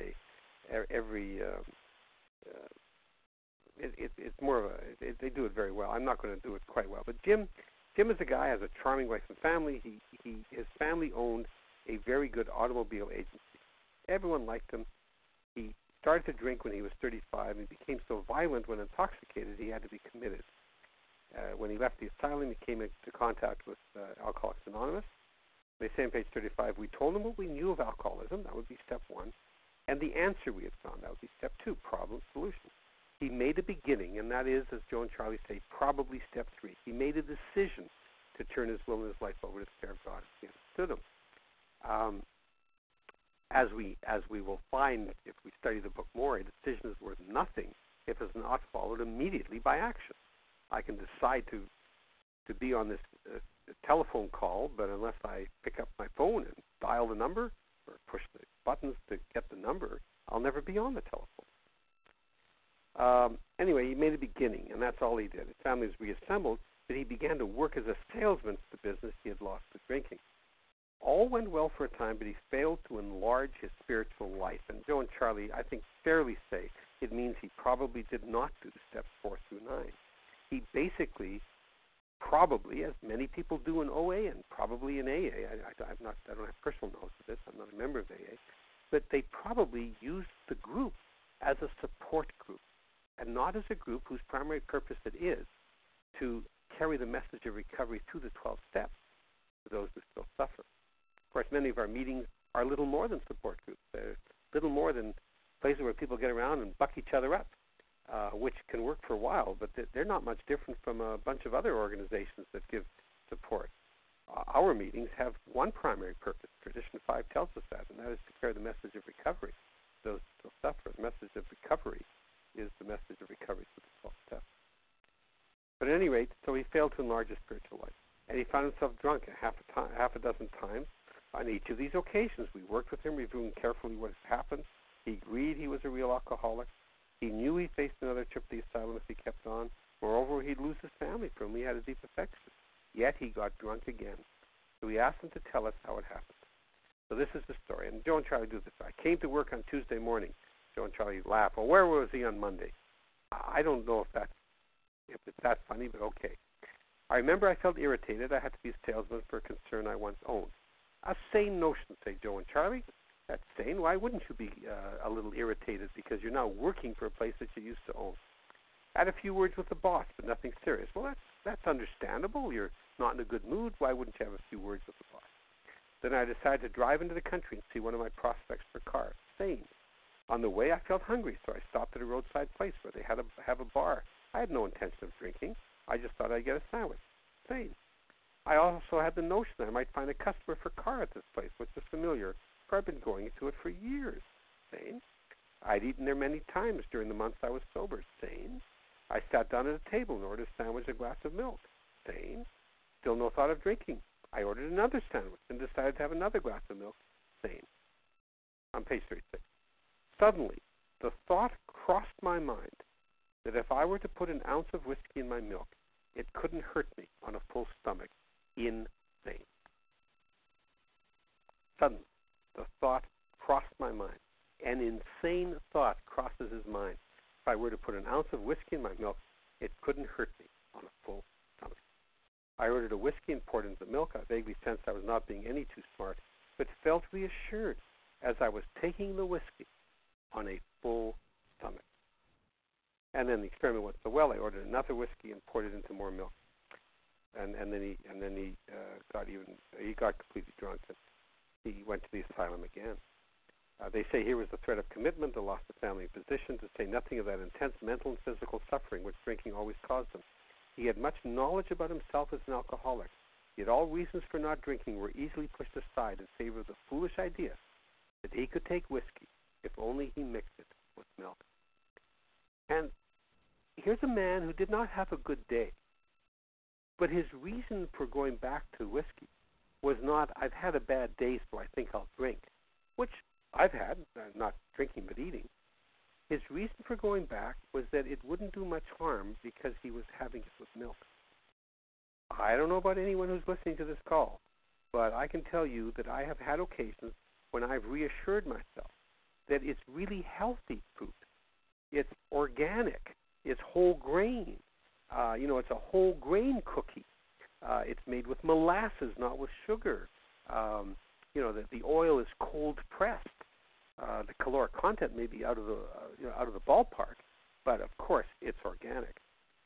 it's more of they do it very well. I'm not going to do it quite well, but Jim is a guy, has a charming wife and family. His family owned a very good automobile agency. Everyone liked him. He started to drink when he was 35 and became so violent when intoxicated he had to be committed. When he left the asylum, he came into contact with Alcoholics Anonymous. They say on page 35, we told him what we knew of alcoholism. That would be step one. And the answer we had found. That would be step two, problem, solution. He made a beginning, and that is, as Joe and Charlie say, probably step three. He made a decision to turn his will and his life over to the care of God as he understood him. As we will find if we study the book more, a decision is worth nothing if it's not followed immediately by action. I can decide to be on this telephone call, but unless I pick up my phone and dial the number or push the buttons to get the number, I'll never be on the telephone. Anyway, he made a beginning, and that's all he did. His family was reassembled, but he began to work as a salesman for the business he had lost to drinking. All went well for a time, but he failed to enlarge his spiritual life. And Joe and Charlie, I think, fairly say it means he probably did not do steps 4 through 9. He basically, probably, as many people do in OA and probably in AA, I don't have personal knowledge of this, I'm not a member of AA, but they probably used the group as a support group and not as a group whose primary purpose it is to carry the message of recovery through the 12 steps to those who still suffer. Of course, many of our meetings are little more than support groups. They're little more than places where people get around and buck each other up. which can work for a while, but they're not much different from a bunch of other organizations that give support. Our meetings have one primary purpose. Tradition 5 tells us that, and that is to carry the message of recovery. Those who suffer, the message of recovery is the message of recovery through the 12 steps. But at any rate, so he failed to enlarge his spiritual life. And he found himself drunk half a dozen times. On each of these occasions, we worked with him, reviewing carefully what had happened. He agreed he was a real alcoholic. He knew he faced another trip to the asylum if he kept on. Moreover, he'd lose his family for whom he had a deep affection. Yet he got drunk again. So we asked him to tell us how it happened. So this is the story. And Joe and Charlie do this. I came to work on Tuesday morning. Joe and Charlie laugh. Well, where was he on Monday? I don't know if it's that funny, but okay. I remember I felt irritated. I had to be a salesman for a concern I once owned. A sane notion, say Joe and Charlie. That's sane. Why wouldn't you be a little irritated because you're now working for a place that you used to own? I had a few words with the boss, but nothing serious. Well, that's understandable. You're not in a good mood. Why wouldn't you have a few words with the boss? Then I decided to drive into the country and see one of my prospects for cars. Sane. On the way, I felt hungry, so I stopped at a roadside place where they have a bar. I had no intention of drinking. I just thought I'd get a sandwich. Sane. I also had the notion that I might find a customer for car at this place, which was familiar, for I've been going to it for years. Sane. I'd eaten there many times during the months I was sober. Sane. I sat down at a table and ordered a sandwich and a glass of milk. Sane. Still no thought of drinking. I ordered another sandwich and decided to have another glass of milk. Sane. On page 36. Suddenly, the thought crossed my mind that if I were to put an ounce of whiskey in my milk, it couldn't hurt me on a full stomach. Insane. Suddenly, the thought crossed my mind. An insane thought crosses his mind. If I were to put an ounce of whiskey in my milk, it couldn't hurt me on a full stomach. I ordered a whiskey and poured it into the milk. I vaguely sensed I was not being any too smart, but felt reassured as I was taking the whiskey on a full stomach. And then the experiment went so well, I ordered another whiskey and poured it into more milk. And then he got completely drunk, and he went to the asylum again. They say here was the threat of commitment, the loss of family position, to say nothing of that intense mental and physical suffering which drinking always caused him. He had much knowledge about himself as an alcoholic, yet all reasons for not drinking were easily pushed aside in favor of the foolish idea that he could take whiskey if only he mixed it with milk. And here's a man who did not have a good day, but his reason for going back to whiskey was not, I've had a bad day, so I think I'll drink, which I've had, not drinking but eating. His reason for going back was that it wouldn't do much harm because he was having it with milk. I don't know about anyone who's listening to this call, but I can tell you that I have had occasions when I've reassured myself that it's really healthy food. It's organic. It's whole grain. It's a whole grain cookie. It's made with molasses, not with sugar. That the oil is cold pressed. The caloric content may be out of the ballpark, but of course it's organic.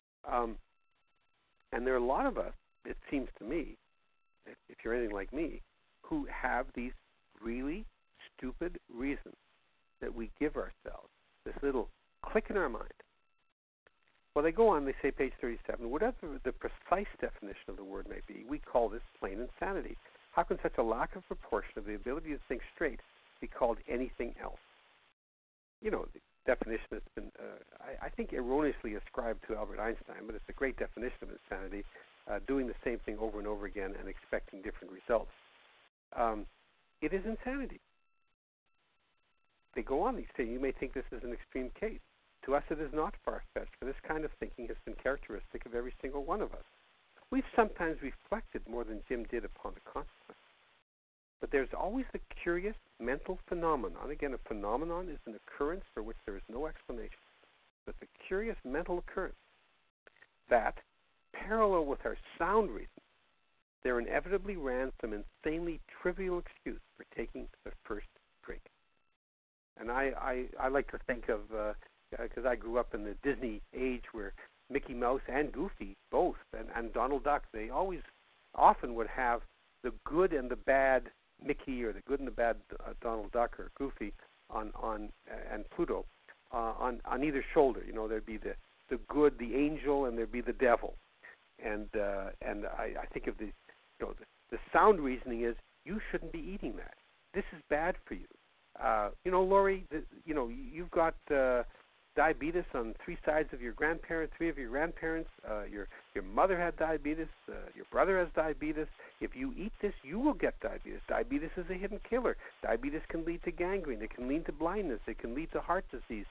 And there are a lot of us, it seems to me, if you're anything like me, who have these really stupid reasons that we give ourselves, this little click in our mind. Well, they go on, they say, page 37, whatever the precise definition of the word may be, we call this plain insanity. How can such a lack of proportion of the ability to think straight be called anything else? The definition has been, I think, erroneously ascribed to Albert Einstein, but it's a great definition of insanity, doing the same thing over and over again and expecting different results. It is insanity. They go on, they say, you may think this is an extreme case. To us, it is not far-fetched, for this kind of thinking has been characteristic of every single one of us. We've sometimes reflected more than Jim did upon the consequences. But there's always a curious mental phenomenon. Again, a phenomenon is an occurrence for which there is no explanation. But the curious mental occurrence that, parallel with our sound reason, there inevitably ran some insanely trivial excuse for taking the first drink. And I like to think of, because I grew up in the Disney age where Mickey Mouse and Goofy both, and Donald Duck, they often would have the good and the bad Mickey or the good and the bad Donald Duck or Goofy and Pluto on either shoulder. There'd be the good, the angel, and there'd be the devil. And I think of the sound reasoning is you shouldn't be eating that. This is bad for you. Lori, you've got diabetes on three of your grandparents. Your mother had diabetes. Your brother has diabetes. If you eat this, you will get diabetes. Diabetes is a hidden killer. Diabetes can lead to gangrene. It can lead to blindness. It can lead to heart disease.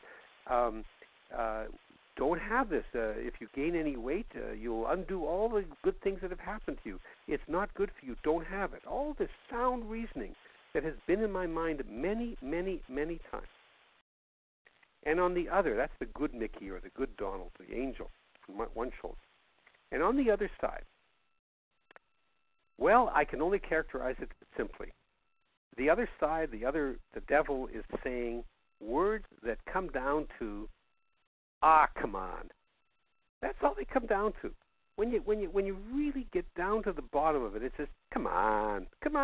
Don't have this. If you gain any weight, you'll undo all the good things that have happened to you. It's not good for you. Don't have it. All this sound reasoning that has been in my mind many, many, many times. And on the other, that's the good Mickey or the good Donald, the angel, from one shoulder. And on the other side, well, I can only characterize it simply. The other side, the devil is saying words that come down to, come on. That's all they come down to. When you really get down to the bottom of it, it's just, come on.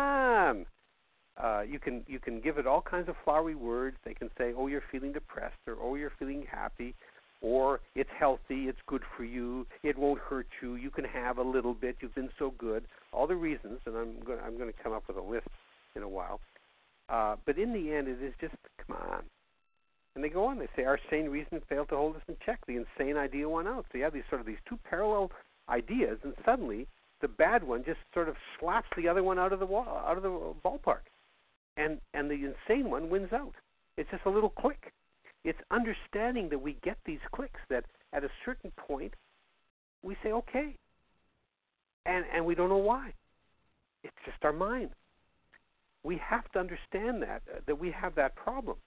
You can give it all kinds of flowery words. They can say, oh, you're feeling depressed, or oh, you're feeling happy, or it's healthy, it's good for you, it won't hurt you, you can have a little bit, you've been so good. All the reasons, and I'm going to come up with a list in a while. But in the end, it is just, come on. And they go on. They say our sane reason failed to hold us in check. The insane idea won out. So you have these two parallel ideas, and suddenly the bad one just sort of slaps the other one out of the ballpark, and the insane one wins out. It's just a little click. It's understanding that we get these clicks. That at a certain point we say okay, and we don't know why. It's just our mind. We have to understand that we have that problem.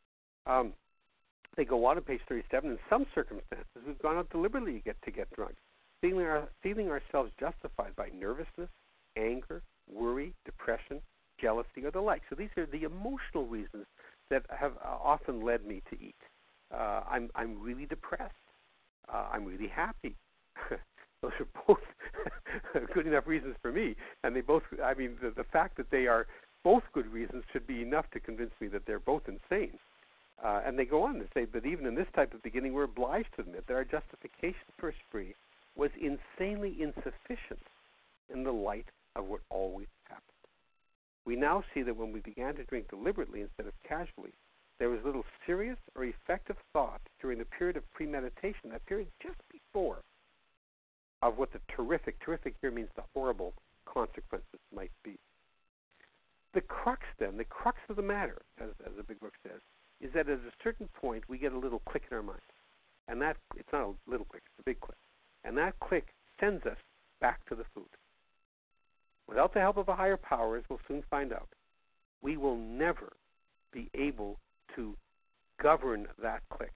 They go on to page 37. In some circumstances, we've gone out deliberately to get drunk, feeling ourselves justified by nervousness, anger, worry, depression, jealousy, or the like. So these are the emotional reasons that have often led me to eat. I'm really depressed. I'm really happy. Those are both good enough reasons for me, and they both. I mean, the fact that they are both good reasons should be enough to convince me that they're both insane. And they go on to say, but even in this type of beginning, we're obliged to admit that our justification for a spree was insanely insufficient in the light of what always happened. We now see that when we began to drink deliberately instead of casually, there was little serious or effective thought during the period of premeditation, that period just before, of what the terrific here means the horrible consequences might be. The crux of the matter, as the big book says, is that at a certain point we get a little click in our mind. And that, it's not a little click, it's a big click. And that click sends us back to the food. Without the help of a higher power, as we'll soon find out, we will never be able to govern that click.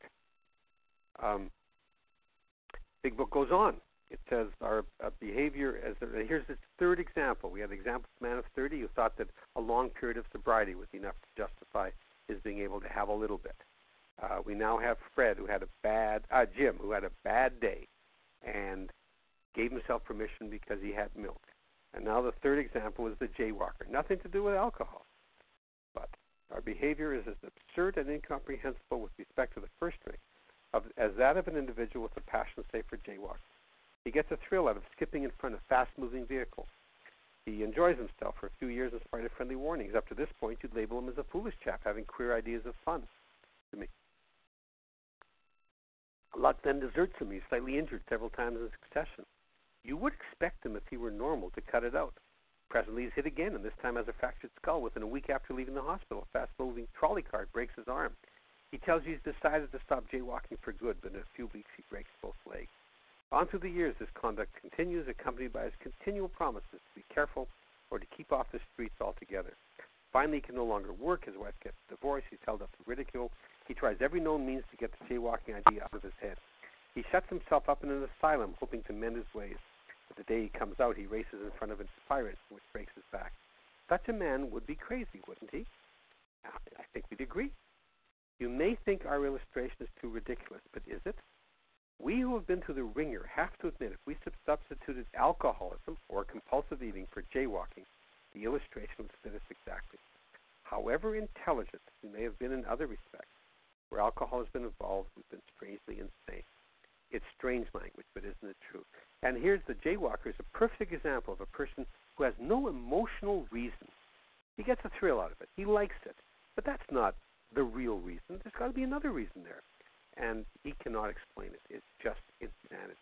Big book goes on. It says our behavior, here's this third example. We have the example of a man of 30 who thought that a long period of sobriety was enough to justify his being able to have a little bit. We now have Jim, who had a bad day and gave himself permission because he had milk. And now the third example is the jaywalker. Nothing to do with alcohol. But our behavior is as absurd and incomprehensible with respect to the first drink as that of an individual with a passion, say, for jaywalking. He gets a thrill out of skipping in front of fast-moving vehicles. He enjoys himself for a few years in spite of friendly warnings. Up to this point, you'd label him as a foolish chap having queer ideas of fun to me. Luck then deserts him. He's slightly injured several times in succession. You would expect him, if he were normal, to cut it out. Presently he's hit again, and this time has a fractured skull. Within a week after leaving the hospital, a fast-moving trolley car breaks his arm. He tells you he's decided to stop jaywalking for good, but in a few weeks he breaks both legs. On through the years, this conduct continues, accompanied by his continual promises to be careful or to keep off the streets altogether. Finally, he can no longer work. His wife gets divorced. He's held up to ridicule. He tries every known means to get the jaywalking idea out of his head. He shuts himself up in an asylum, hoping to mend his ways. But the day he comes out, he races in front of a pirate, which breaks his back. Such a man would be crazy, wouldn't he? I think we'd agree. You may think our illustration is too ridiculous, but is it? We who have been through the ringer have to admit if we substituted alcoholism or compulsive eating for jaywalking, the illustration would fit us exactly. However intelligent we may have been in other respects, where alcohol has been involved, we've been strangely insane. It's strange language, but isn't it true? And here's the jaywalker is a perfect example of a person who has no emotional reason. He gets a thrill out of it. He likes it. But that's not the real reason. There's got to be another reason there. And he cannot explain it. It's just insanity.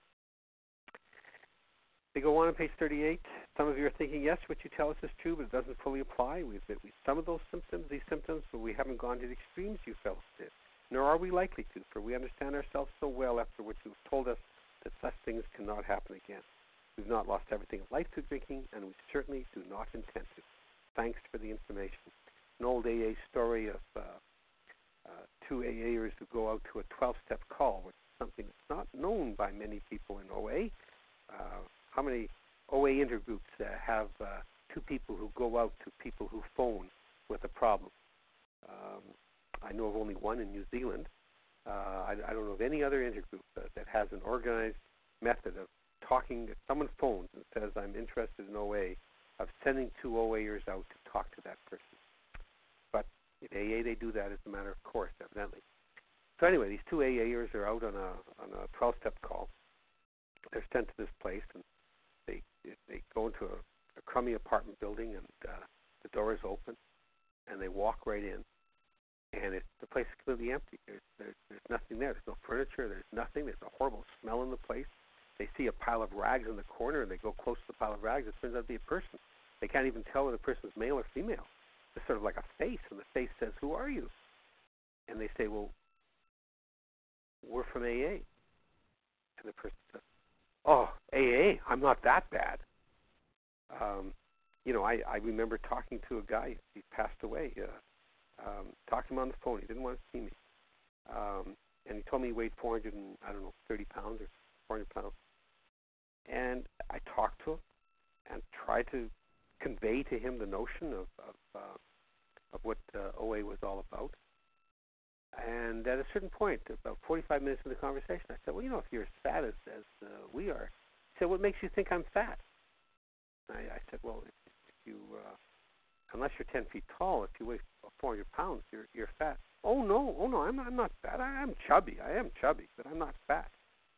They go on page 38. Some of you are thinking, yes, what you tell us is true, but it doesn't fully apply. We've some of these symptoms, but we haven't gone to the extremes you fellows did. Nor are we likely to, for we understand ourselves so well after what you've told us that such things cannot happen again. We've not lost everything of life through drinking, and we certainly do not intend to. Thanks for the information. An old AA story of two AAers who go out to a 12-step call, which is something that's not known by many people in OA. How many OA intergroups have two people who go out to people who phone with a problem? I know of only one in New Zealand. I don't know of any other intergroup that has an organized method of talking. If someone phones and says, I'm interested in OA, of sending two OAers out to talk to that person. But in AA, they do that as a matter of course, evidently. So anyway, these two AAers are out on a 12-step call. They're sent to this place, and they go into a crummy apartment building, and the door is open, and they walk right in, and the place is completely empty. There's nothing there. There's no furniture. There's nothing. There's a horrible smell in the place. They see a pile of rags in the corner, and they go close to the pile of rags. It turns out to be a person. They can't even tell whether the person's male or female. It's sort of like a face, and the face says, who are you? And they say, well, we're from AA. And the person says, oh, AA? I'm not that bad. I remember talking to a guy. He passed away. Talked to him on the phone. He didn't want to see me. And he told me he weighed 30 pounds or 400 pounds. And I talked to him and tried to convey to him the notion of what OA was all about. And at a certain point, about 45 minutes into the conversation, I said, well, if you're as fat as we are, he said, what makes you think I'm fat? And I said, well, if you, unless you're 10 feet tall, if you weigh 400 pounds, you're fat. Oh no, I'm not fat. I'm chubby. I am chubby, but I'm not fat.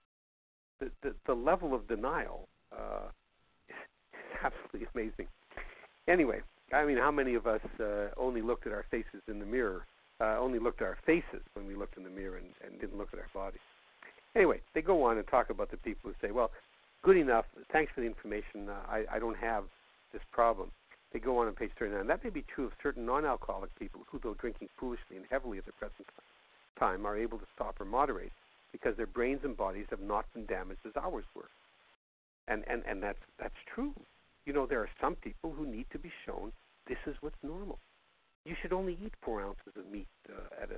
The level of denial is absolutely amazing. Anyway, I mean, how many of us only looked at our faces in the mirror, only looked at our faces when we looked in the mirror and didn't look at our bodies? Anyway, they go on and talk about the people who say, well, good enough, thanks for the information, I don't have this problem. They go on page 39. That may be true of certain non-alcoholic people who, though drinking foolishly and heavily at the present time, are able to stop or moderate because their brains and bodies have not been damaged as ours were. And that's true. There are some people who need to be shown this is what's normal. You should only eat 4 ounces of meat at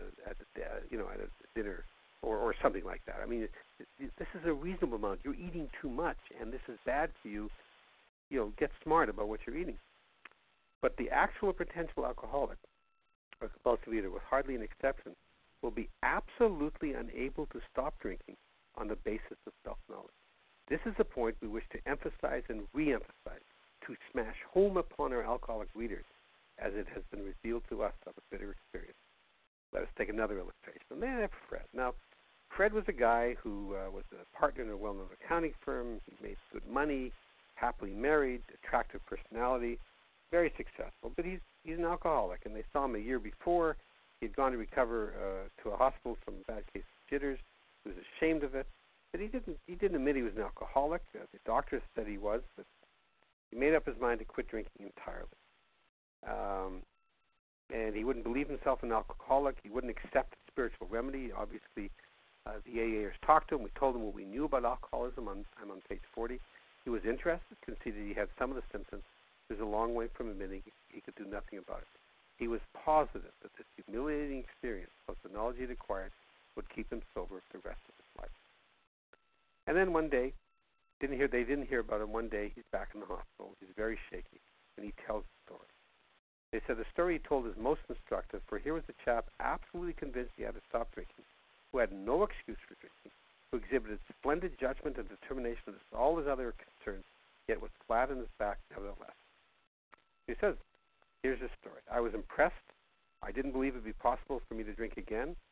a dinner or something like that. I mean, this is a reasonable amount. You're eating too much, and this is bad for you. Get smart about what you're eating. But the actual potential alcoholic or compulsive eater, with hardly an exception, will be absolutely unable to stop drinking on the basis of self-knowledge. This is a point we wish to emphasize and re-emphasize, to smash home upon our alcoholic readers, as it has been revealed to us of a bitter experience. Let us take another illustration. And then Fred. Now, Fred was a guy who was a partner in a well-known accounting firm. He made good money, happily married, attractive personality, very successful. But he's an alcoholic, and they saw him a year before. He'd gone to recover to a hospital from a bad case of jitters. He was ashamed of it, but he didn't admit he was an alcoholic. The doctor said he was, but he made up his mind to quit drinking entirely. And he wouldn't believe himself an alcoholic. He wouldn't accept a spiritual remedy. Obviously, the AAers talked to him. We told him what we knew about alcoholism. I'm on page 40. He was interested, conceded he had some of the symptoms. He was a long way from admitting he could do nothing about it. He was positive that this humiliating experience, plus the knowledge he'd acquired, would keep him sober for the rest of his life. And then one day, they didn't hear about him. One day, he's back in the hospital. He's very shaky, and he tells the story. They said the story he told is most instructive, for here was a chap absolutely convinced he had to stop drinking, who had no excuse for drinking, who exhibited splendid judgment and determination against all his other concerns, yet was flat on his back nevertheless. He says, here's his story. I was impressed. I didn't believe it would be possible for me to drink again.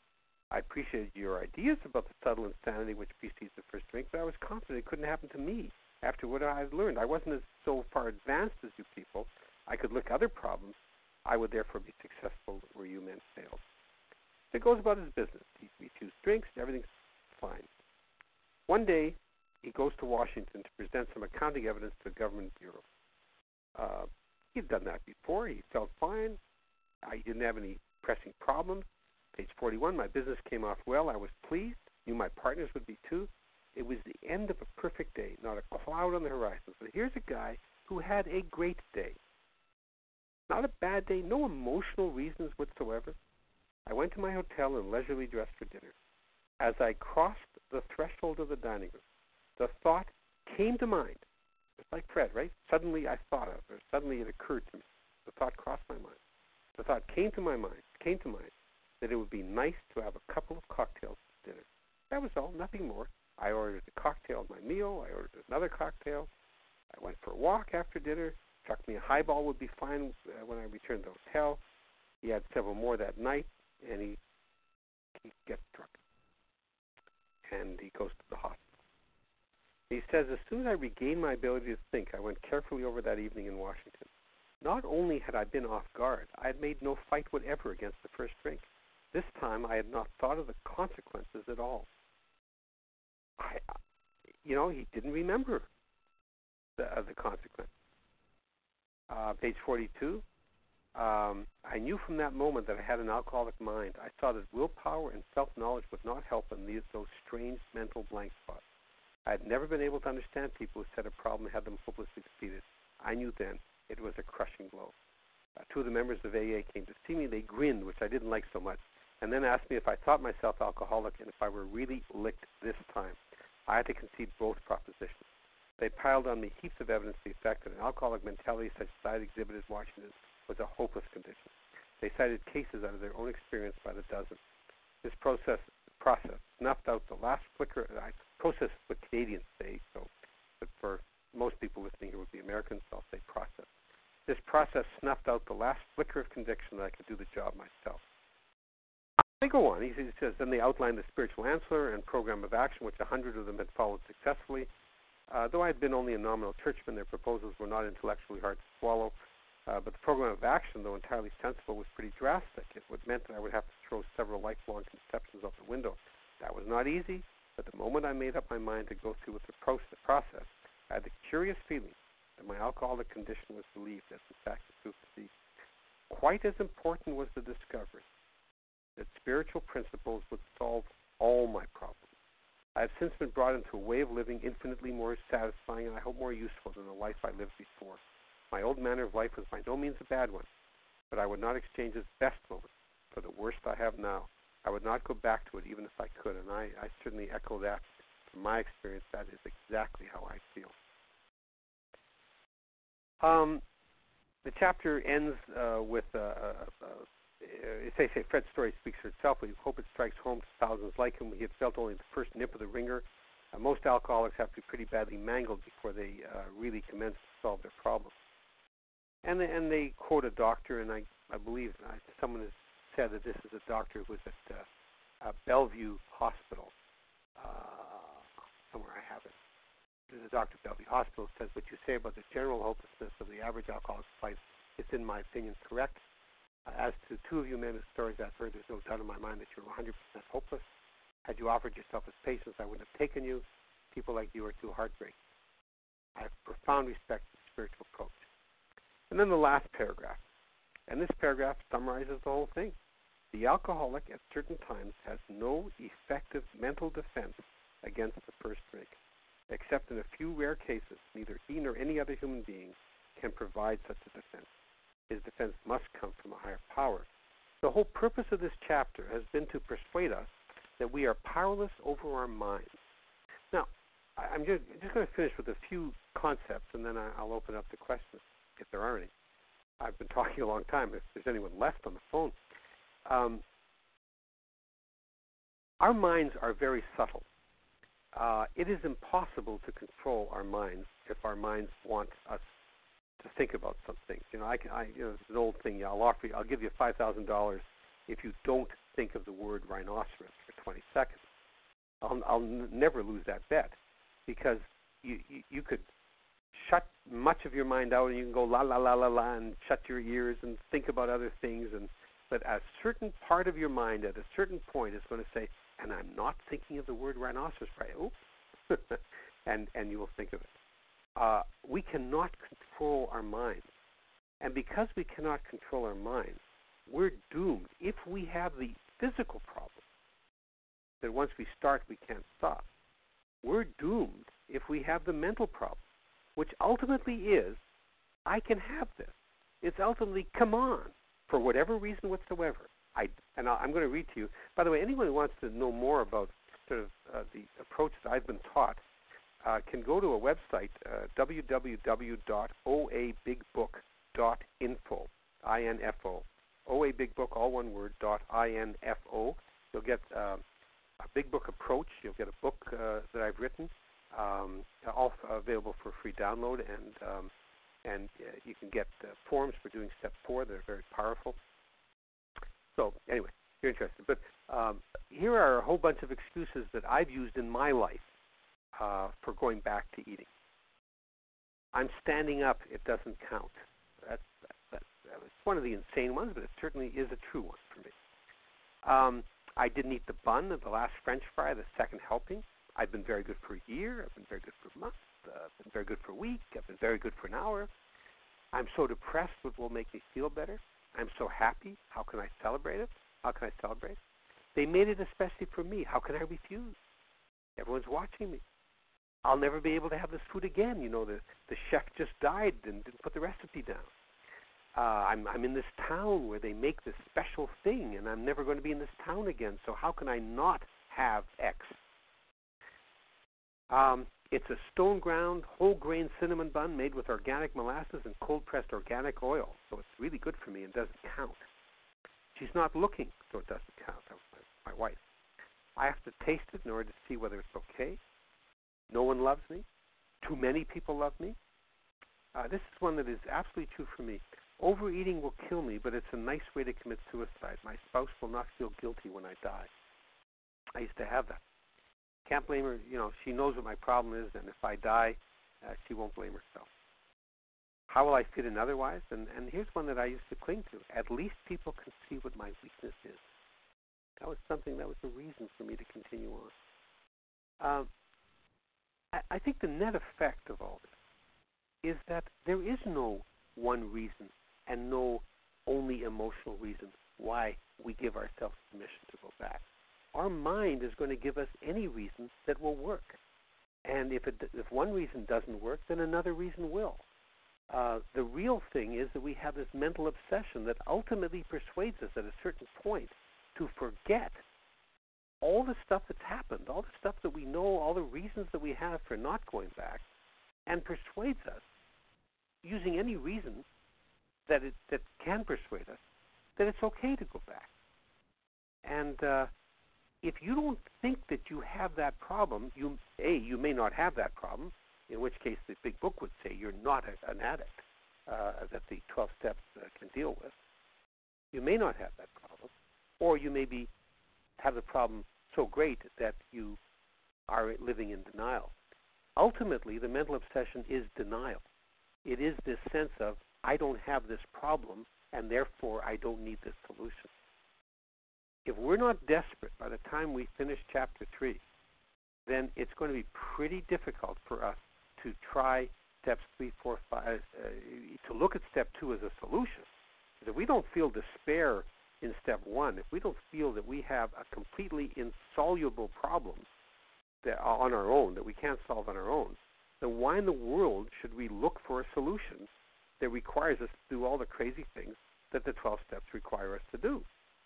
I appreciated your ideas about the subtle insanity which precedes the first drink, but I was confident it couldn't happen to me after what I had learned. I wasn't as so far advanced as you people. I could look other problems. I would therefore be successful where you men failed. So he goes about his business. He refused drinks. Everything's fine. One day, he goes to Washington to present some accounting evidence to the government bureau. He'd done that before. He felt fine. I didn't have any pressing problems. Page 41, my business came off well. I was pleased. Knew my partners would be too. It was the end of a perfect day, not a cloud on the horizon. So here's a guy who had a great day. Not a bad day, no emotional reasons whatsoever. I went to my hotel and leisurely dressed for dinner. As I crossed the threshold of the dining room, the thought came to mind. It's like Fred, right? Suddenly I thought of, or suddenly it occurred to me. The thought crossed my mind. The thought came to mind that it would be nice to have a couple of cocktails for dinner. That was all, nothing more. I ordered a cocktail at my meal. I ordered another cocktail. I went for a walk after dinner. Struck me a highball would be fine when I returned to the hotel. He had several more that night, and he gets drunk. And he goes to the hospital. He says, as soon as I regained my ability to think, I went carefully over that evening in Washington. Not only had I been off guard, I had made no fight whatever against the first drink. This time I had not thought of the consequences at all. He didn't remember the consequences. Page 42, I knew from that moment that I had an alcoholic mind. I saw that willpower and self-knowledge would not help in those strange mental blank spots. I had never been able to understand people who said a problem and had them hopelessly defeated. I knew then it was a crushing blow. Two of the members of AA came to see me. They grinned, which I didn't like so much, and then asked me if I thought myself alcoholic and if I were really licked this time. I had to concede both propositions. They piled on me heaps of evidence to the effect that an alcoholic mentality such as I had exhibited in Washington was a hopeless condition. They cited cases out of their own experience by the dozen. This process snuffed out the last flicker. Process is what Canadians say, but for most people listening here would be Americans, so I'll say process. This process snuffed out the last flicker of conviction that I could do the job myself. They go on. He says, then they outlined the spiritual answer and program of action, which 100 of them had followed successfully. Though I had been only a nominal churchman, their proposals were not intellectually hard to swallow. But the program of action, though entirely sensible, was pretty drastic. It meant that I would have to throw several lifelong conceptions out the window. That was not easy, but the moment I made up my mind to go through with the process, I had the curious feeling that my alcoholic condition was relieved, as in fact it proved to be. Quite as important was the discovery that spiritual principles would solve all my problems. I have since been brought into a way of living infinitely more satisfying and I hope more useful than the life I lived before. My old manner of life was by no means a bad one, but I would not exchange its best moments for the worst I have now. I would not go back to it even if I could, and I certainly echo that. From my experience, that is exactly how I feel. The chapter ends with Fred's story speaks for itself. We hope it strikes home to thousands like him. He had felt only the first nip of the ringer. Most alcoholics have to be pretty badly mangled before they really commence to solve their problems. And they quote a doctor, and I believe someone has said that this is a doctor who was at Bellevue Hospital. Somewhere I have it. This is Dr. Bellevue Hospital says what you say about the general hopelessness of the average alcoholic's life is, in my opinion, correct. As to two of you men whose stories I've heard, there's no doubt in my mind that you're 100% hopeless. Had you offered yourself as patients, I wouldn't have taken you. People like you are too heartbreaking. I have profound respect for the spiritual approach. And then the last paragraph. And this paragraph summarizes the whole thing. The alcoholic at certain times has no effective mental defense against the first drink. Except in a few rare cases, neither he nor any other human being can provide such a defense. His defense must come from a higher power. The whole purpose of this chapter has been to persuade us that we are powerless over our minds. Now, I'm just going to finish with a few concepts, and then I'll open up to questions, if there are any. I've been talking a long time. If there's anyone left on the phone. Our minds are very subtle. It is impossible to control our minds if our minds want us to think about some things. It's an old thing. I'll give you $5,000 if you don't think of the word rhinoceros for 20 seconds. I'll never lose that bet, because you could shut much of your mind out and you can go la la la la la and shut your ears and think about other things, but a certain part of your mind at a certain point is going to say, and I'm not thinking of the word rhinoceros, right? Oops. and you will think of it. We cannot control our minds. And because we cannot control our minds, we're doomed. If we have the physical problem, that once we start, we can't stop, we're doomed if we have the mental problem, which ultimately is, I can have this. It's ultimately, come on, for whatever reason whatsoever. I'm going to read to you. By the way, anyone who wants to know more about sort of the approach that I've been taught can go to a website, www.oabigbook.info, I-N-F-O. OABigbook, all one word, .info. You'll get a Big Book approach. You'll get a book that I've written, all available for free download, and you can get forms for doing step 4. They're very powerful. So anyway, if you're interested. But here are a whole bunch of excuses that I've used in my life for going back to eating. I'm standing up. It doesn't count. That's one of the insane ones, but it certainly is a true one for me. I didn't eat the bun of the last French fry, the second helping. I've been very good for a year. I've been very good for a month. I've been very good for a week. I've been very good for an hour. I'm so depressed, what will make me feel better? I'm so happy. How can I celebrate it? How can I celebrate? They made it especially for me. How can I refuse? Everyone's watching me. I'll never be able to have this food again. You know, the chef just died and didn't put the recipe down. I'm in this town where they make this special thing, and I'm never going to be in this town again. So how can I not have X? It's a stone ground, whole grain cinnamon bun made with organic molasses and cold pressed organic oil. So it's really good for me and doesn't count. She's not looking, so it doesn't count. My wife. I have to taste it in order to see whether it's okay. No one loves me. Too many people love me. This is one that is absolutely true for me. Overeating will kill me, but it's a nice way to commit suicide. My spouse will not feel guilty when I die. I used to have that. Can't blame her. You know, she knows what my problem is, and if I die, she won't blame herself. How will I fit in otherwise? And here's one that I used to cling to. At least people can see what my weakness is. That was something, that was a reason for me to continue on. I think the net effect of all this is that there is no one reason and no only emotional reason why we give ourselves permission to go back. Our mind is going to give us any reason that will work. And if one reason doesn't work, then another reason will. The real thing is that we have this mental obsession that ultimately persuades us at a certain point to forget all the stuff that's happened, all the stuff that we know, all the reasons that we have for not going back, and persuades us, using any reason that can persuade us, that it's okay to go back. And if you don't think that you have that problem, you may not have that problem, in which case the Big Book would say you're not an addict that the 12 steps can deal with. You may not have that problem, or you may have the problem so great that you are living in denial. Ultimately, the mental obsession is denial. It is this sense of, I don't have this problem, and therefore I don't need this solution. If we're not desperate by the time we finish Chapter 3, then it's going to be pretty difficult for us to try steps 3, 4, 5, to look at step 2 as a solution. Because if we don't feel despair in step 1, if we don't feel that we have a completely insoluble problem that on our own, that we can't solve on our own, then why in the world should we look for a solution that requires us to do all the crazy things that the 12 steps require us to do?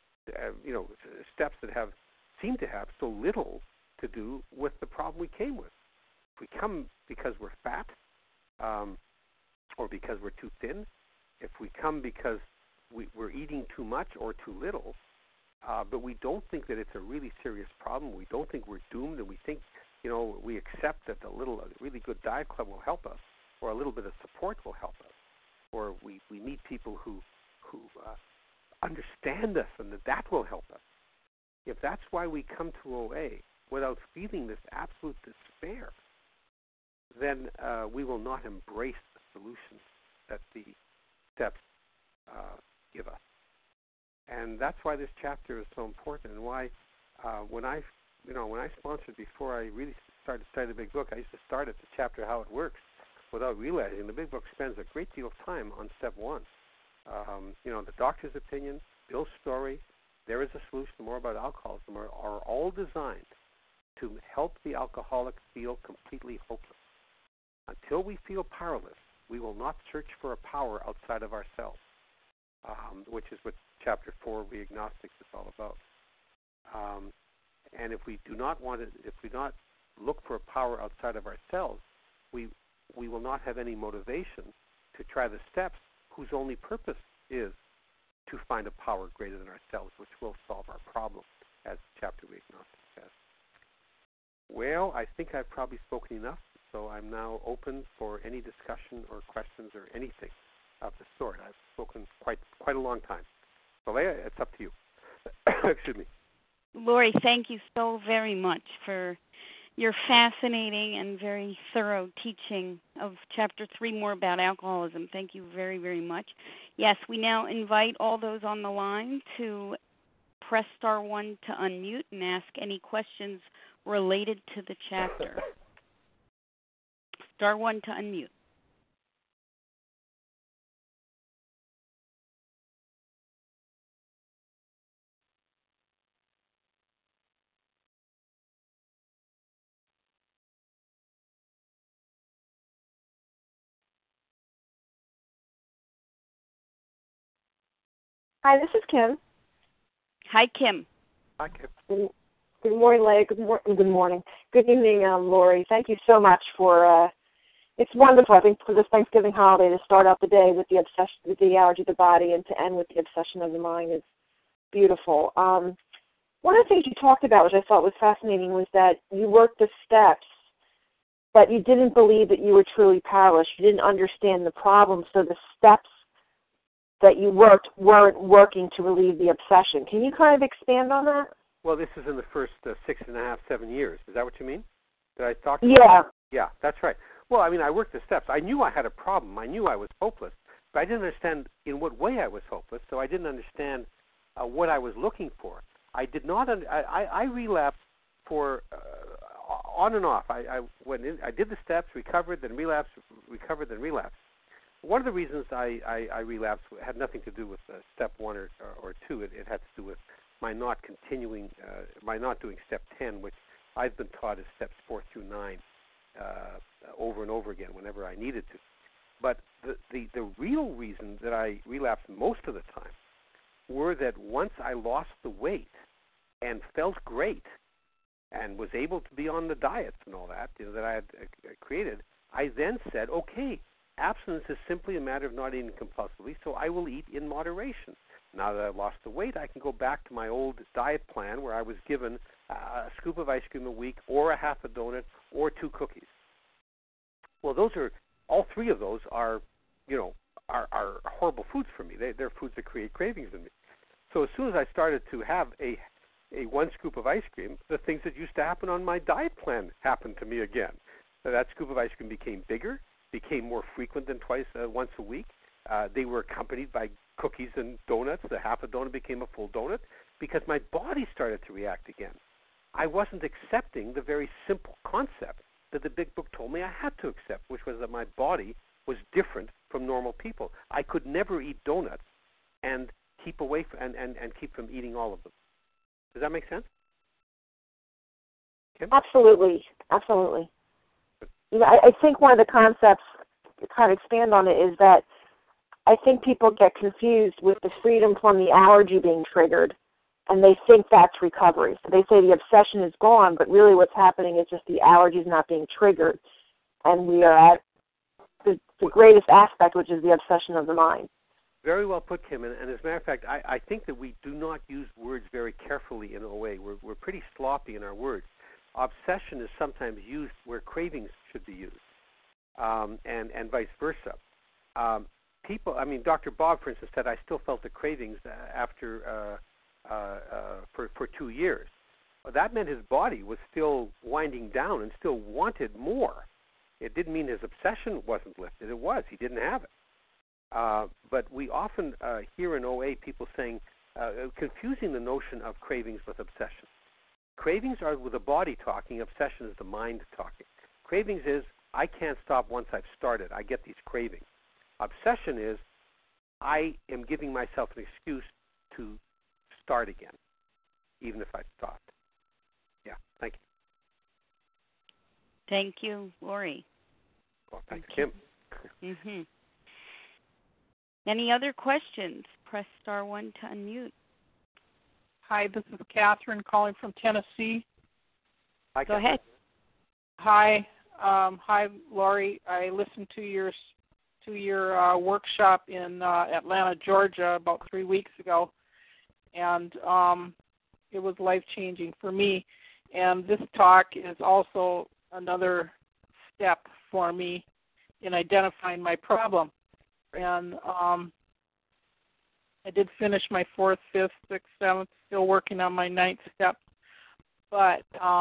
Steps that seem to have so little to do with the problem we came with. If we come because we're fat, or because we're too thin, if we come because we're eating too much or too little, but we don't think that it's a really serious problem, we don't think we're doomed, and we think, we accept that a really good diet club will help us, or a little bit of support will help us, or we meet people who understand us and that will help us. if that's why we come to OA without feeling this absolute despair, then we will not embrace the solutions that the steps give us. And that's why this chapter is so important, and why when I sponsored before I really started studying the Big Book, I used to start at the chapter How It Works without realizing the Big Book spends a great deal of time on step one. The doctor's opinion, Bill's story, there is a solution, more about alcoholism, are all designed to help the alcoholic feel completely hopeless. Until we feel powerless, we will not search for a power outside of ourselves, which is what Chapter 4 of the Agnostics is all about. And if we do not look for a power outside of ourselves, we will not have any motivation to try the steps whose only purpose is to find a power greater than ourselves, which will solve our problem, as Chapter of the Agnostics says. Well, I think I've probably spoken enough, so I'm now open for any discussion or questions or anything of the sort. I've spoken quite a long time. So, Leah, it's up to you. Excuse me. Laurie, thank you so very much for your fascinating and very thorough teaching of Chapter 3, more about alcoholism. Thank you very, very much. Yes, we now invite all those on the line to press star 1 to unmute and ask any questions related to the chapter. Star 1 to unmute. Hi, this is Kim. Hi, Kim. Hi, Kim. Good morning, Leah. Good morning. Good evening, Laurie. Thank you so much for. It's wonderful, I think, for this Thanksgiving holiday to start out the day with the obsession, with the allergy of the body, and to end with the obsession of the mind is beautiful. One of the things you talked about, which I thought was fascinating, was that you worked the steps, but you didn't believe that you were truly powerless. You didn't understand the problem, so the steps that you worked weren't working to relieve the obsession. Can you kind of expand on that? Well, this is in the first 6.5, 7 years. Is that what you mean? Did I talk? Yeah. Yeah, that's right. Well, I mean, I worked the steps. I knew I had a problem. I knew I was hopeless, but I didn't understand in what way I was hopeless, so I didn't understand what I was looking for. I did not. I relapsed for on and off. I did the steps, recovered, then relapsed, recovered, then relapsed. One of the reasons I relapsed had nothing to do with step 1 or 2. It had to do with my not continuing, my not doing step 10, which I've been taught is steps 4 through 9 over and over again whenever I needed to. But the real reason that I relapsed most of the time were that once I lost the weight and felt great and was able to be on the diets and all that, that I had created, I then said, okay, abstinence is simply a matter of not eating compulsively, so I will eat in moderation. Now that I've lost the weight, I can go back to my old diet plan where I was given a scoop of ice cream a week or a half a donut or 2 cookies. Well, all 3 of those are horrible foods for me. They're foods that create cravings in me. So as soon as I started to have a 1 scoop of ice cream, the things that used to happen on my diet plan happened to me again. So that scoop of ice cream became bigger, became more frequent than once a week. They were accompanied by cookies and donuts. The half a donut became a full donut because my body started to react again. I wasn't accepting the very simple concept that the Big Book told me I had to accept, which was that my body was different from normal people. I could never eat donuts and keep away and keep from eating all of them. Does that make sense? Kim? Absolutely. I think one of the concepts, to kind of expand on it, is that I think people get confused with the freedom from the allergy being triggered, and they think that's recovery. So they say the obsession is gone, but really what's happening is just the allergy is not being triggered, and we are at the greatest aspect, which is the obsession of the mind. Very well put, Kim. And as a matter of fact, I think that we do not use words very carefully in OA. We're pretty sloppy in our words. Obsession is sometimes used where cravings should be used, and vice versa. Dr. Bob, for instance, said I still felt the cravings after for 2 years. Well, that meant his body was still winding down and still wanted more. It didn't mean his obsession wasn't lifted. It was. He didn't have it. But we often hear in OA people saying, confusing the notion of cravings with obsession. Cravings are with the body talking. Obsession is the mind talking. Cravings is, I can't stop once I've started. I get these cravings. Obsession is, I am giving myself an excuse to start again, even if I've stopped. Yeah, thank you. Thank you, Lori. Well, thanks, Kim. Mm-hmm. Any other questions? Press star 1 to unmute. Hi, this is Catherine calling from Tennessee. Hi, Go ahead. Hi, hi, Lori. I listened to your workshop in Atlanta, Georgia, about 3 weeks ago, and it was life-changing for me. And this talk is also another step for me in identifying my problem. And I did finish my 4th, 5th, 6th, 7th, still working on my 9th step. But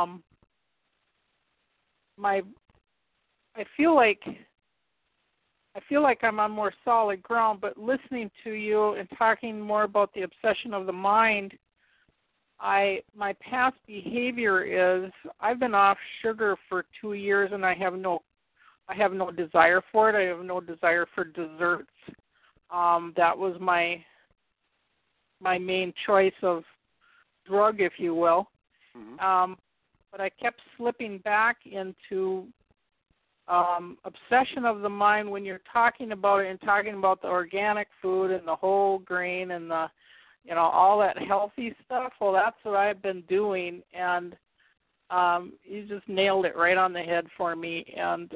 I feel like I'm on more solid ground, but listening to you and talking more about the obsession of the mind, my past behavior is I've been off sugar for 2 years and I have no desire for it. I have no desire for desserts. That was my main choice of drug, if you will. Mm-hmm. But I kept slipping back into obsession of the mind when you're talking about it and talking about the organic food and the whole grain and the, all that healthy stuff. Well, that's what I've been doing, and you just nailed it right on the head for me. And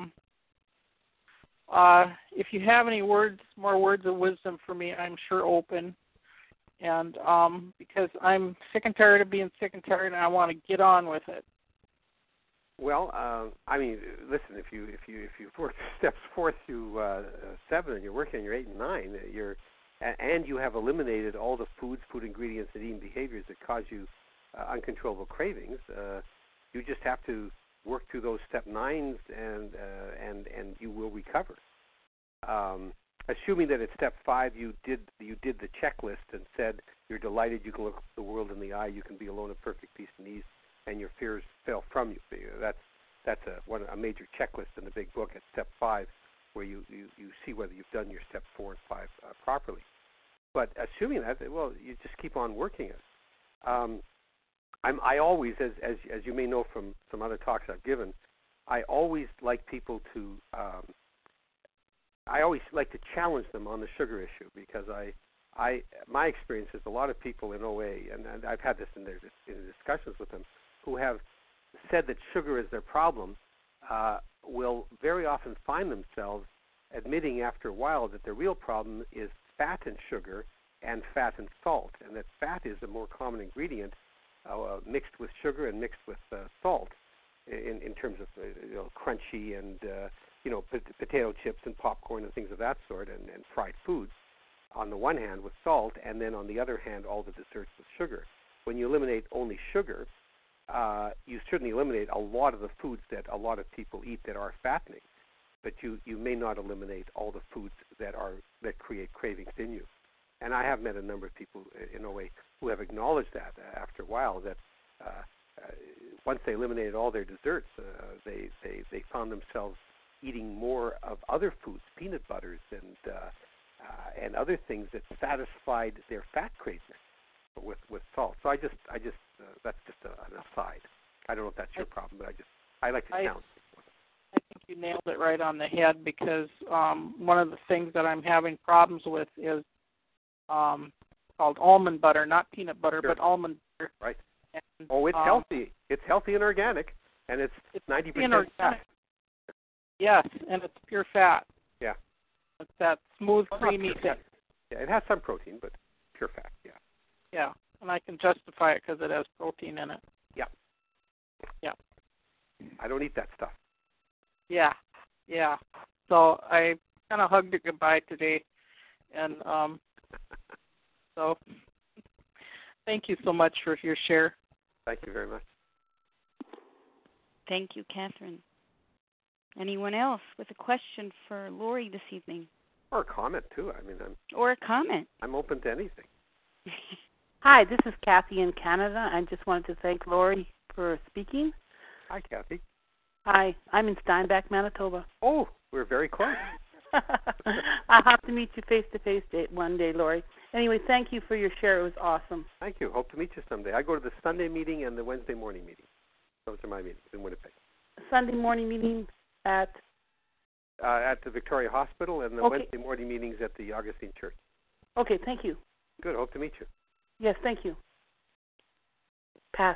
if you have any more words of wisdom for me, I'm sure open. And because I'm sick and tired of being sick and tired, and I want to get on with it. Well, I mean, listen. If you've worked steps 4 through 7, and you're working on your 8 and 9, and you have eliminated all the food ingredients, and eating behaviors that cause you uncontrollable cravings, you just have to work through those step 9s, and you will recover. Assuming that at step 5 you did the checklist and said you're delighted you can look the world in the eye, you can be alone at perfect peace and ease, and your fears fell from you. That's a major checklist in the big book at step 5, where you see whether you've done your step 4 and 5 properly. But assuming that, well, you just keep on working it. I always, as you may know from some other talks I've given, I always like people to. I always like to challenge them on the sugar issue, because my experience is a lot of people in OA, and I've had this in discussions with them, who have said that sugar is their problem, will very often find themselves admitting after a while that the real problem is fat and sugar and fat and salt, and that fat is a more common ingredient mixed with sugar and mixed with salt in terms of crunchy and potato chips and popcorn and things of that sort, and fried foods on the one hand with salt, and then on the other hand all the desserts with sugar. When you eliminate only sugar, you certainly eliminate a lot of the foods that a lot of people eat that are fattening, but you may not eliminate all the foods that create cravings in you. And I have met a number of people in OA who have acknowledged that after a while, that once they eliminated all their desserts, they found themselves eating more of other foods, peanut butters and other things that satisfied their fat cravings with salt. So I just that's just an aside. I don't know if that's your problem, but I like to challenge people. I think you nailed it right on the head, because one of the things that I'm having problems with is called almond butter, not peanut butter, Sure. but almond butter. Right. And, it's healthy. It's healthy and organic, and it's 90% fat. Yes, and it's pure fat. Yeah. It's that smooth, creamy thing. Yeah, it has some protein, but pure fat, yeah. Yeah, and I can justify it because it has protein in it. Yeah. Yeah. I don't eat that stuff. Yeah. So I kind of hugged it goodbye today, and so Thank you so much for your share. Thank you very much. Thank you, Catherine. Anyone else with a question for Lori this evening? Or a comment, too. Or a comment. I'm open to anything. Hi, this is Kathy in Canada. I just wanted to thank Lori for speaking. Hi, Kathy. Hi, I'm in Steinbach, Manitoba. Oh, we're very close. I'll have to meet you face-to-face one day, Lori. Anyway, thank you for your share. It was awesome. Thank you. Hope to meet you someday. I go to the Sunday meeting and the Wednesday morning meeting. Those are my meetings in Winnipeg. Sunday morning meeting at the Victoria Hospital, and the Wednesday morning meetings at the Augustine Church. Okay, thank you. Good. Hope to meet you. Yes, thank you. Pass.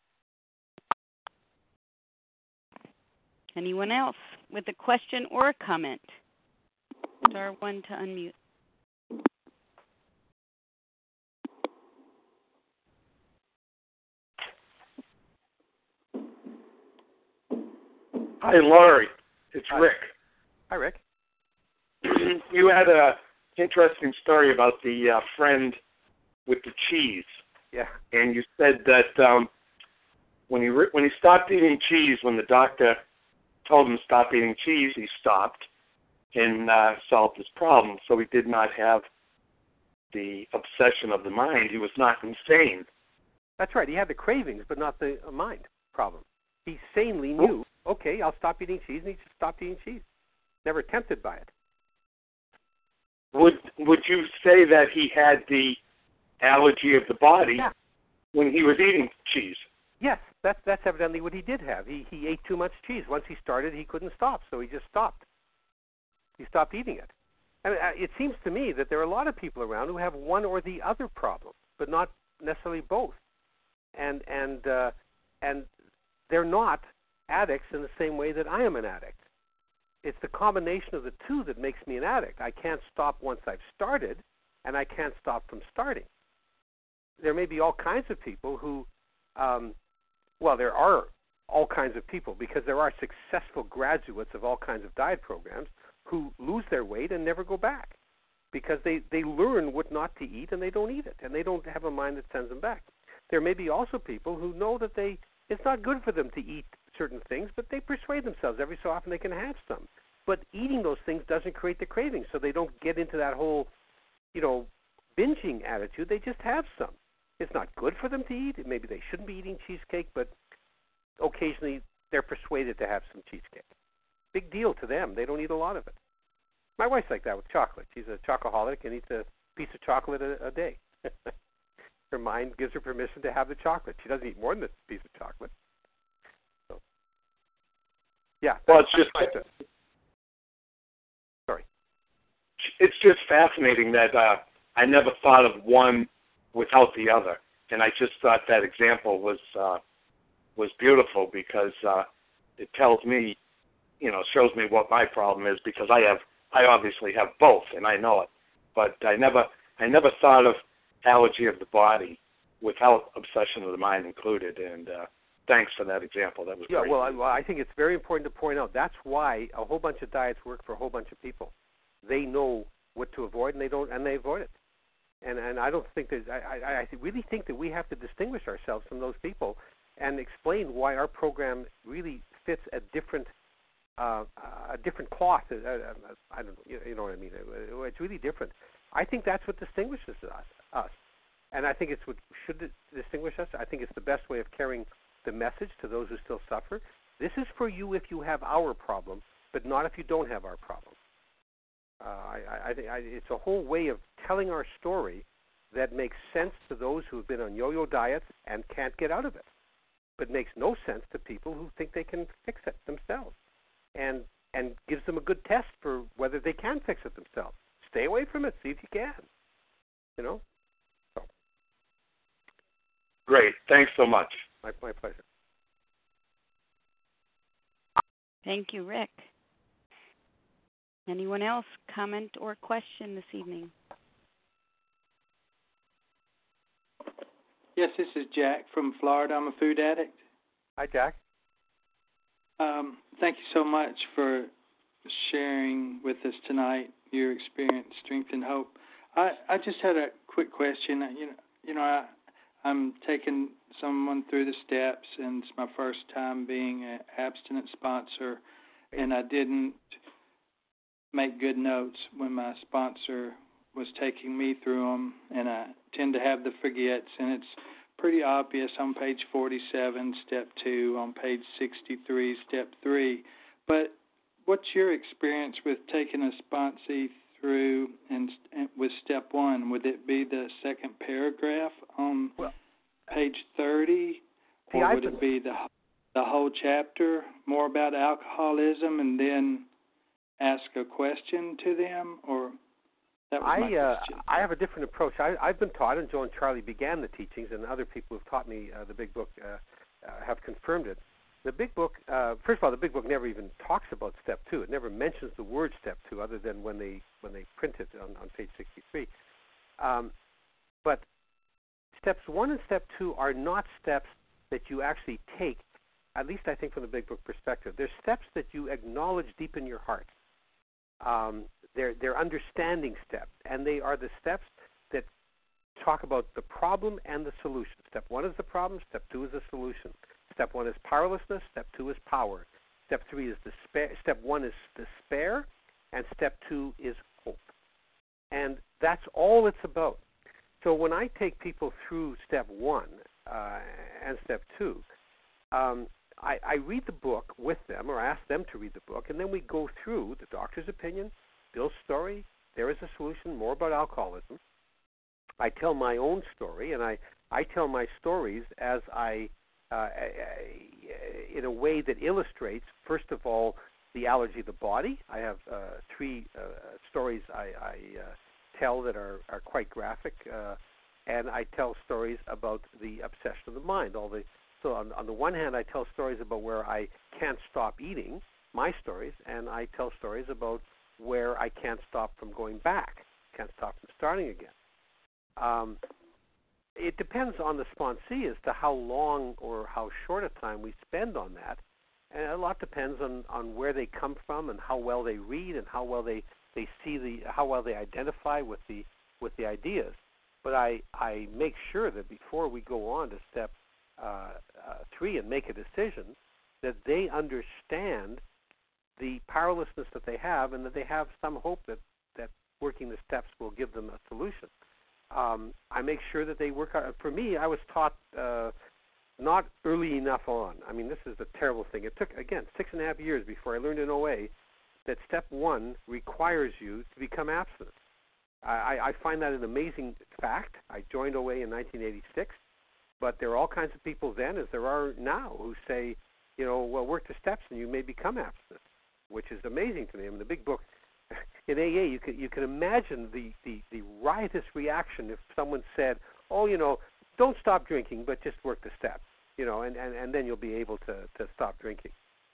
Anyone else with a question or a comment? Star 1 to unmute. Hi, Laurie. It's Rick. Hi, Rick. You had an interesting story about the friend with the cheese. Yeah. And you said that when he stopped eating cheese, when the doctor told him to stop eating cheese, he stopped and solved his problem. So he did not have the obsession of the mind. He was not insane. That's right. He had the cravings, but not the mind problem. He sanely knew, okay, I'll stop eating cheese, and he just stopped eating cheese. Never tempted by it. Would you say that he had the allergy of the body when he was eating cheese? Yes, that's evidently what he did have. He ate too much cheese. Once he started, he couldn't stop, so he just stopped. He stopped eating it. I mean, it seems to me that there are a lot of people around who have one or the other problem, but not necessarily both. And they're not addicts in the same way that I am an addict. It's the combination of the two that makes me an addict. I can't stop once I've started, and I can't stop from starting. There may be all kinds of people who, there are all kinds of people because there are successful graduates of all kinds of diet programs who lose their weight and never go back because they learn what not to eat and they don't eat it, and they don't have a mind that sends them back. There may be also people who know that it's not good for them to eat certain things, but they persuade themselves every so often they can have some. But eating those things doesn't create the craving, so they don't get into that whole, binging attitude. They just have some. It's not good for them to eat. Maybe they shouldn't be eating cheesecake, but occasionally they're persuaded to have some cheesecake. Big deal to them. They don't eat a lot of it. My wife's like that with chocolate. She's a chocoholic and eats a piece of chocolate a day. Her mind gives her permission to have the chocolate. She doesn't eat more than a piece of chocolate. So, yeah. Well, it's just sorry. It's just fascinating that I never thought of one without the other, and I just thought that example was beautiful because it tells me, shows me what my problem is because I obviously have both, and I know it, but I never thought of allergy of the body without obsession of the mind included, and thanks for that example. That was great. Yeah, well, I think it's very important to point out that's why a whole bunch of diets work for a whole bunch of people. They know what to avoid, and they avoid it. And I don't think that I really think that we have to distinguish ourselves from those people and explain why our program really fits a different cloth. I don't know, you know what I mean? It's really different. I think that's what distinguishes us. And I think it's what should distinguish us. I think it's the best way of carrying the message to those who still suffer. This is for you if you have our problem, but not if you don't have our problem. I think it's a whole way of telling our story that makes sense to those who have been on yo-yo diets and can't get out of it, but makes no sense to people who think they can fix it themselves, and gives them a good test for whether they can fix it themselves. Stay away from it. See if you can. So. Great. Thanks so much. My pleasure. Thank you, Rick. Anyone else comment or question this evening? Yes, this is Jack from Florida. I'm a food addict. Hi, Jack. Thank you so much for sharing with us tonight your experience, strength, and hope. I just had a quick question. I'm taking someone through the steps, and it's my first time being an abstinent sponsor, and I didn't make good notes when my sponsor was taking me through them, and I tend to have the forgets, and it's pretty obvious on page 47, step 2, on page 63, step 3. But what's your experience with taking a sponsee through and with step 1? Would it be the second paragraph on page 30, or would it be the whole chapter, more about alcoholism, and then ask a question to them? Or that was my question. I have a different approach. I've been taught, and Joe and Charlie began the teachings, and other people who've taught me the Big Book have confirmed it. The Big Book, first of all, the Big Book never even talks about step 2. It never mentions the word step 2, other than when they print it on page 63. But steps 1 and step 2 are not steps that you actually take, at least I think from the Big Book perspective. They're steps that you acknowledge deep in your heart. They're understanding steps, and they are the steps that talk about the problem and the solution. Step 1 is the problem, step 2 is the solution. Step 1 is powerlessness, step 2 is power. Step 3 is despair. Step 1 is despair, and step 2 is hope. And that's all it's about. So when I take people through step 1 and step 2, I read the book with them, or ask them to read the book, and then we go through the doctor's opinion, Bill's story, there is a solution, more about alcoholism. I tell my own story, and I tell my stories as in a way that illustrates, first of all, the allergy of the body. I have 3 stories I tell that are quite graphic, and I tell stories about the obsession of the mind. So on the one hand, I tell stories about where I can't stop eating, my stories, and I tell stories about where I can't stop from going back, can't stop from starting again. It depends on the sponsee as to how long or how short a time we spend on that, and a lot depends on where they come from and how well they read and how well they see how well they identify with the ideas. But I make sure that before we go on to step 3 and make a decision, that they understand the powerlessness that they have, and that they have some hope that working the steps will give them a solution. I make sure that they work out. For me, I was taught not early enough on. I mean, this is the terrible thing. It took, again, 6.5 years before I learned in OA that step 1 requires you to become abstinent. I find that an amazing fact. I joined OA in 1986, but there are all kinds of people then, as there are now, who say, well, work the steps and you may become abstinent, which is amazing to me. I mean, the Big Book, in AA, you can imagine the riotous reaction if someone said, don't stop drinking, but just work the steps, and then you'll be able to stop drinking.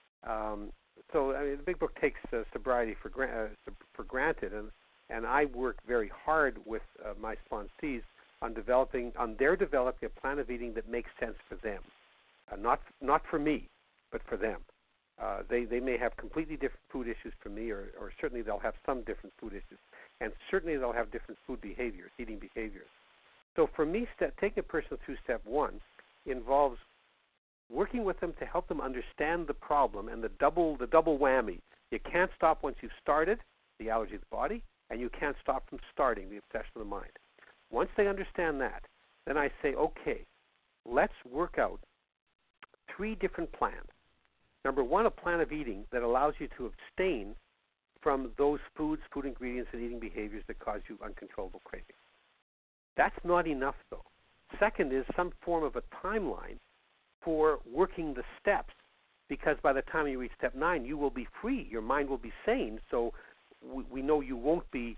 So I mean, the Big Book takes sobriety for granted, and I work very hard with my sponsees on developing a plan of eating that makes sense for them, not for me, but for them. They may have completely different food issues from me, or certainly they'll have some different food issues, and certainly they'll have different food behaviors, eating behaviors. So for me, taking a person through step 1 involves working with them to help them understand the problem and the double whammy. You can't stop once you've started, the allergy of the body, and you can't stop from starting, the obsession of the mind. Once they understand that, then I say, okay, let's work out 3 different plans. Number 1, a plan of eating that allows you to abstain from those food ingredients, and eating behaviors that cause you uncontrollable craving. That's not enough, though. Second is some form of a timeline for working the steps, because by the time you reach step 9, you will be free. Your mind will be sane, so we know you won't be,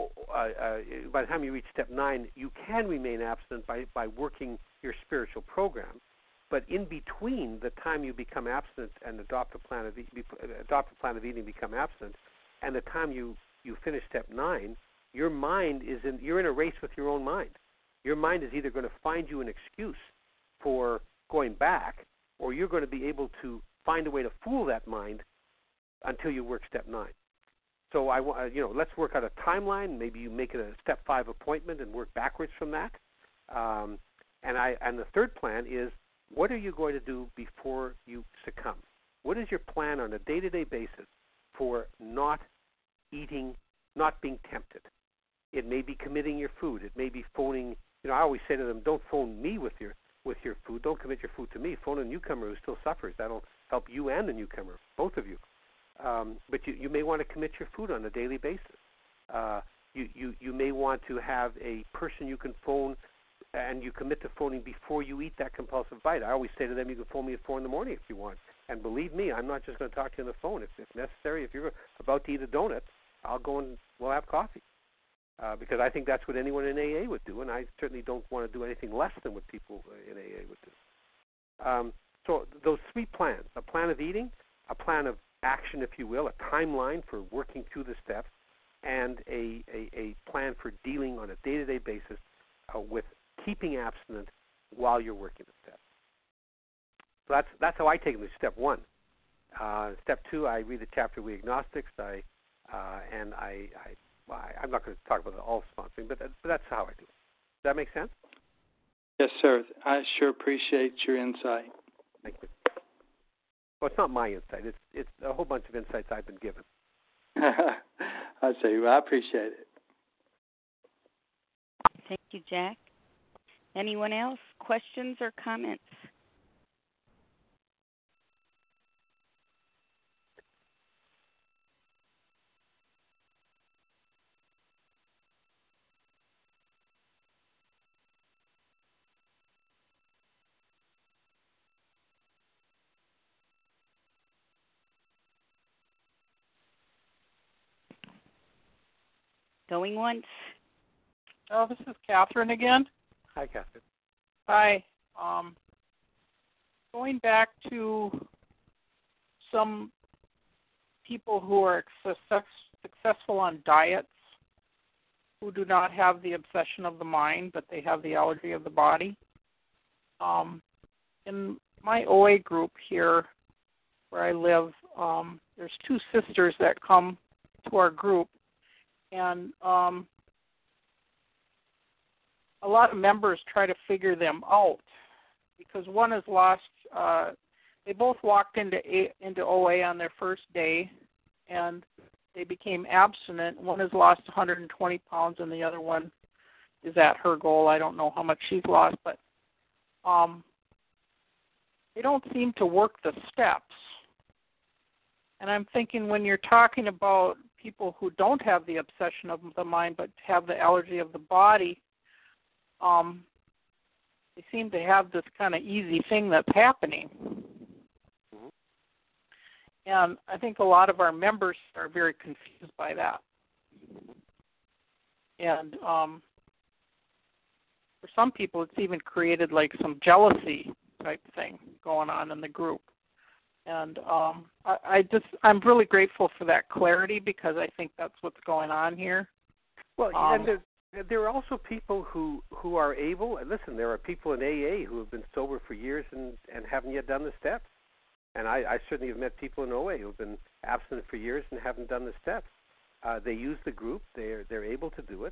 by the time you reach step 9, you can remain abstinent by working your spiritual program. But in between the time you become abstinent and adopt a plan of eating, become abstinent, and the time you finish step 9, your mind you're in a race with your own mind. Your mind is either going to find you an excuse for going back, or you're going to be able to find a way to fool that mind until you work step 9. So let's work out a timeline. Maybe you make it a step 5 appointment and work backwards from that. And the third plan is, what are you going to do before you succumb? What is your plan on a day-to-day basis for not eating, not being tempted? It may be committing your food. It may be phoning. I always say to them, don't phone me with your food. Don't commit your food to me. Phone a newcomer who still suffers. That'll help you and the newcomer, both of you. But you may want to commit your food on a daily basis. You may want to have a person you can phone, and you commit to phoning before you eat that compulsive bite. I always say to them, you can phone me at 4 a.m. if you want. And believe me, I'm not just going to talk to you on the phone. If necessary, if you're about to eat a donut, I'll go and we'll have coffee. Because I think that's what anyone in AA would do, and I certainly don't want to do anything less than what people in AA would do. So those 3 plans, a plan of eating, a plan of action, if you will, a timeline for working through the steps, and a plan for dealing on a day-to-day basis with keeping abstinent while you're working the steps. So that's how I take them to step 1. Step 2, I read the chapter We Agnostics, I'm not going to talk about all sponsoring, but that's how I do it. Does that make sense? Yes, sir. I sure appreciate your insight. Thank you. Well, it's not my insight. It's a whole bunch of insights I've been given. I see. Well, I appreciate it. Thank you, Jack. Anyone else? Questions or comments? Going once. Oh, this is Catherine again. Hi, Catherine. Hi. Going back to some people who are successful on diets, who do not have the obsession of the mind, but they have the allergy of the body. In my OA group here, where I live, there's 2 sisters that come to our group, and a lot of members try to figure them out because one has lost. They both walked into OA on their first day, and they became abstinent. One has lost 120 pounds, and the other one is at her goal. I don't know how much she's lost, but they don't seem to work the steps. And I'm thinking when you're talking about people who don't have the obsession of the mind but have the allergy of the body, they seem to have this kind of easy thing that's happening. Mm-hmm. And I think a lot of our members are very confused by that. And for some people, it's even created like some jealousy type thing going on in the group. And I'm really grateful for that clarity because I think that's what's going on here. Well, and there are also people who are able, and listen, there are people in AA who have been sober for years and haven't yet done the steps. And I certainly have met people in OA who have been abstinent for years and haven't done the steps. They use the group. They're able to do it.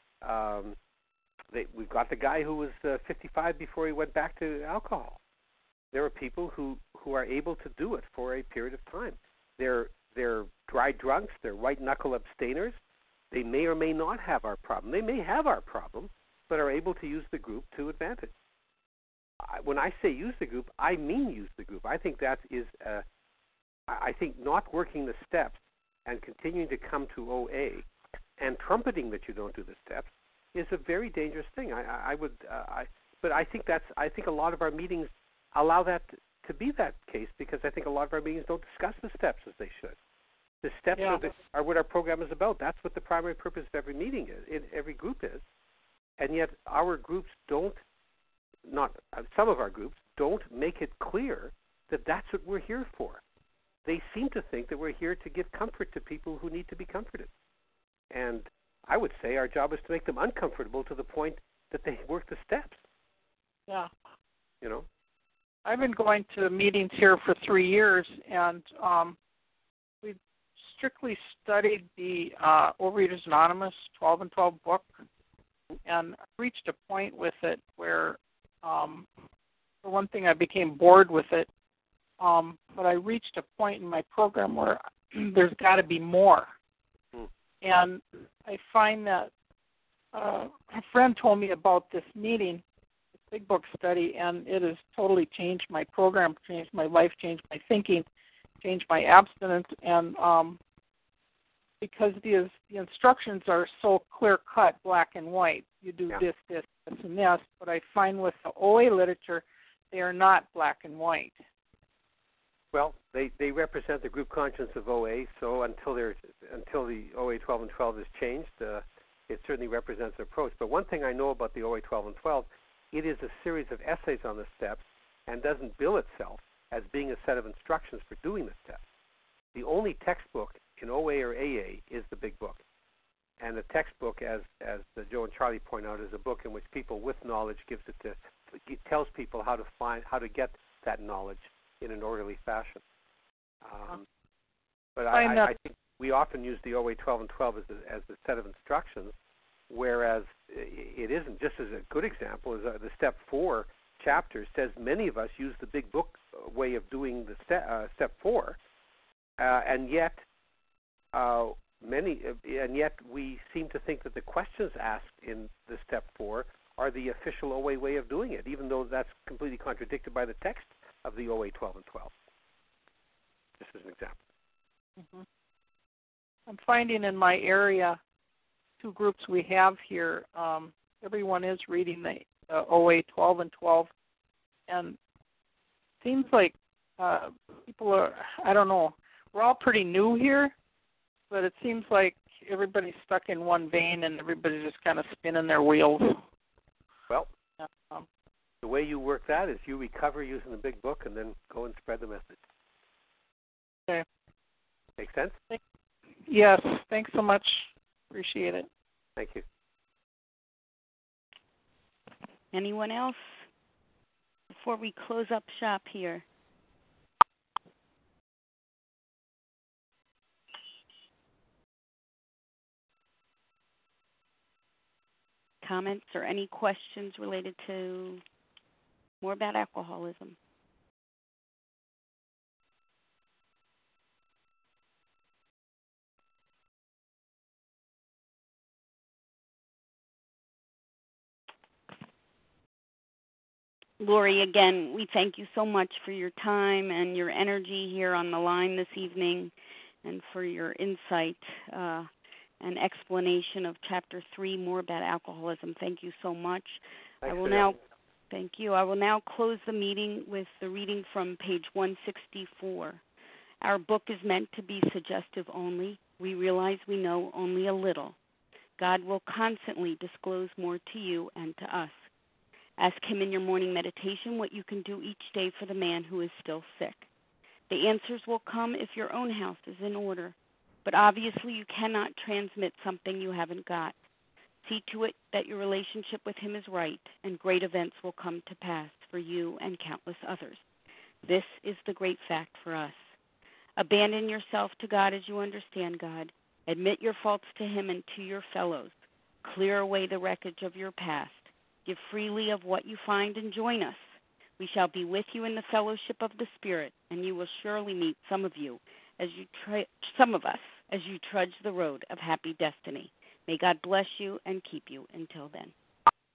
We've got the guy who was 55 before he went back to alcohol. There are people who are able to do it for a period of time. They're dry drunks. They're white-knuckle abstainers. They may or may not have our problem. They may have our problem, but are able to use the group to advantage. When I say use the group, I mean use the group. I think that is, I think not working the steps and continuing to come to OA and trumpeting that you don't do the steps is a very dangerous thing. But I think a lot of our meetings allow that to be that case because I think a lot of our meetings don't discuss the steps as they should. The steps are what our program is about. That's what the primary purpose of every meeting is, every group is. And yet our groups some of our groups don't make it clear that that's what we're here for. They seem to think that we're here to give comfort to people who need to be comforted. And I would say our job is to make them uncomfortable to the point that they work the steps. Yeah. You know? I've been going to meetings here for 3 years, and we've strictly studied the Overeaters Anonymous 12 and 12 book, and reached a point with it where For one thing, I became bored with it, but I reached a point in my program where there's got to be more. And I find that a friend told me about this meeting, this big book study, and it has totally changed my program, changed my life, changed my thinking, changed my abstinence, and because the instructions are so clear-cut, black and white. You do this, and this. But I find with the OA literature, they are not black and white. Well, they represent the group conscience of OA. So until the OA 12 and 12 is changed, it certainly represents an approach. But one thing I know about the OA 12 and 12, it is a series of essays on the steps and doesn't bill itself as being a set of instructions for doing the steps. The only textbook in OA or AA is the big book. And the textbook, as Joe and Charlie point out, is a book in which people with knowledge tells people how to get that knowledge in an orderly fashion. But I think we often use the OA 12 and 12 as a set of instructions, whereas it isn't. Just as a good example is the Step 4 chapter says many of us use the big book way of doing the Step 4, and yet we seem to think that the questions asked in the Step 4 are the official OA way of doing it, even though that's completely contradicted by the text of the OA 12 and 12. Just as an example. Mm-hmm. I'm finding in my area, two groups we have here, everyone is reading the OA 12 and 12, and it seems like people are, I don't know, we're all pretty new here, but it seems like everybody's stuck in one vein and everybody's just kind of spinning their wheels. Well, the way you work that is you recover using the big book and then go and spread the message. Okay. Make sense? Yes. Thanks so much. Appreciate it. Thank you. Anyone else before we close up shop here? Comments or any questions related to more about alcoholism? Lori, again, we thank you so much for your time and your energy here on the line this evening and for your insight and explanation of Chapter 3, more about alcoholism. Thank you so much. Thank you. I will now close the meeting with the reading from page 164. Our book is meant to be suggestive only. We realize we know only a little. God will constantly disclose more to you and to us. Ask him in your morning meditation what you can do each day for the man who is still sick. The answers will come if your own house is in order, but obviously you cannot transmit something you haven't got. See to it that your relationship with him is right, and great events will come to pass for you and countless others. This is the great fact for us. Abandon yourself to God as you understand God. Admit your faults to him and to your fellows. Clear away the wreckage of your past. Give freely of what you find and join us. We shall be with you in the fellowship of the Spirit, and you will surely meet some of us as you trudge the road of happy destiny. May God bless you and keep you until then.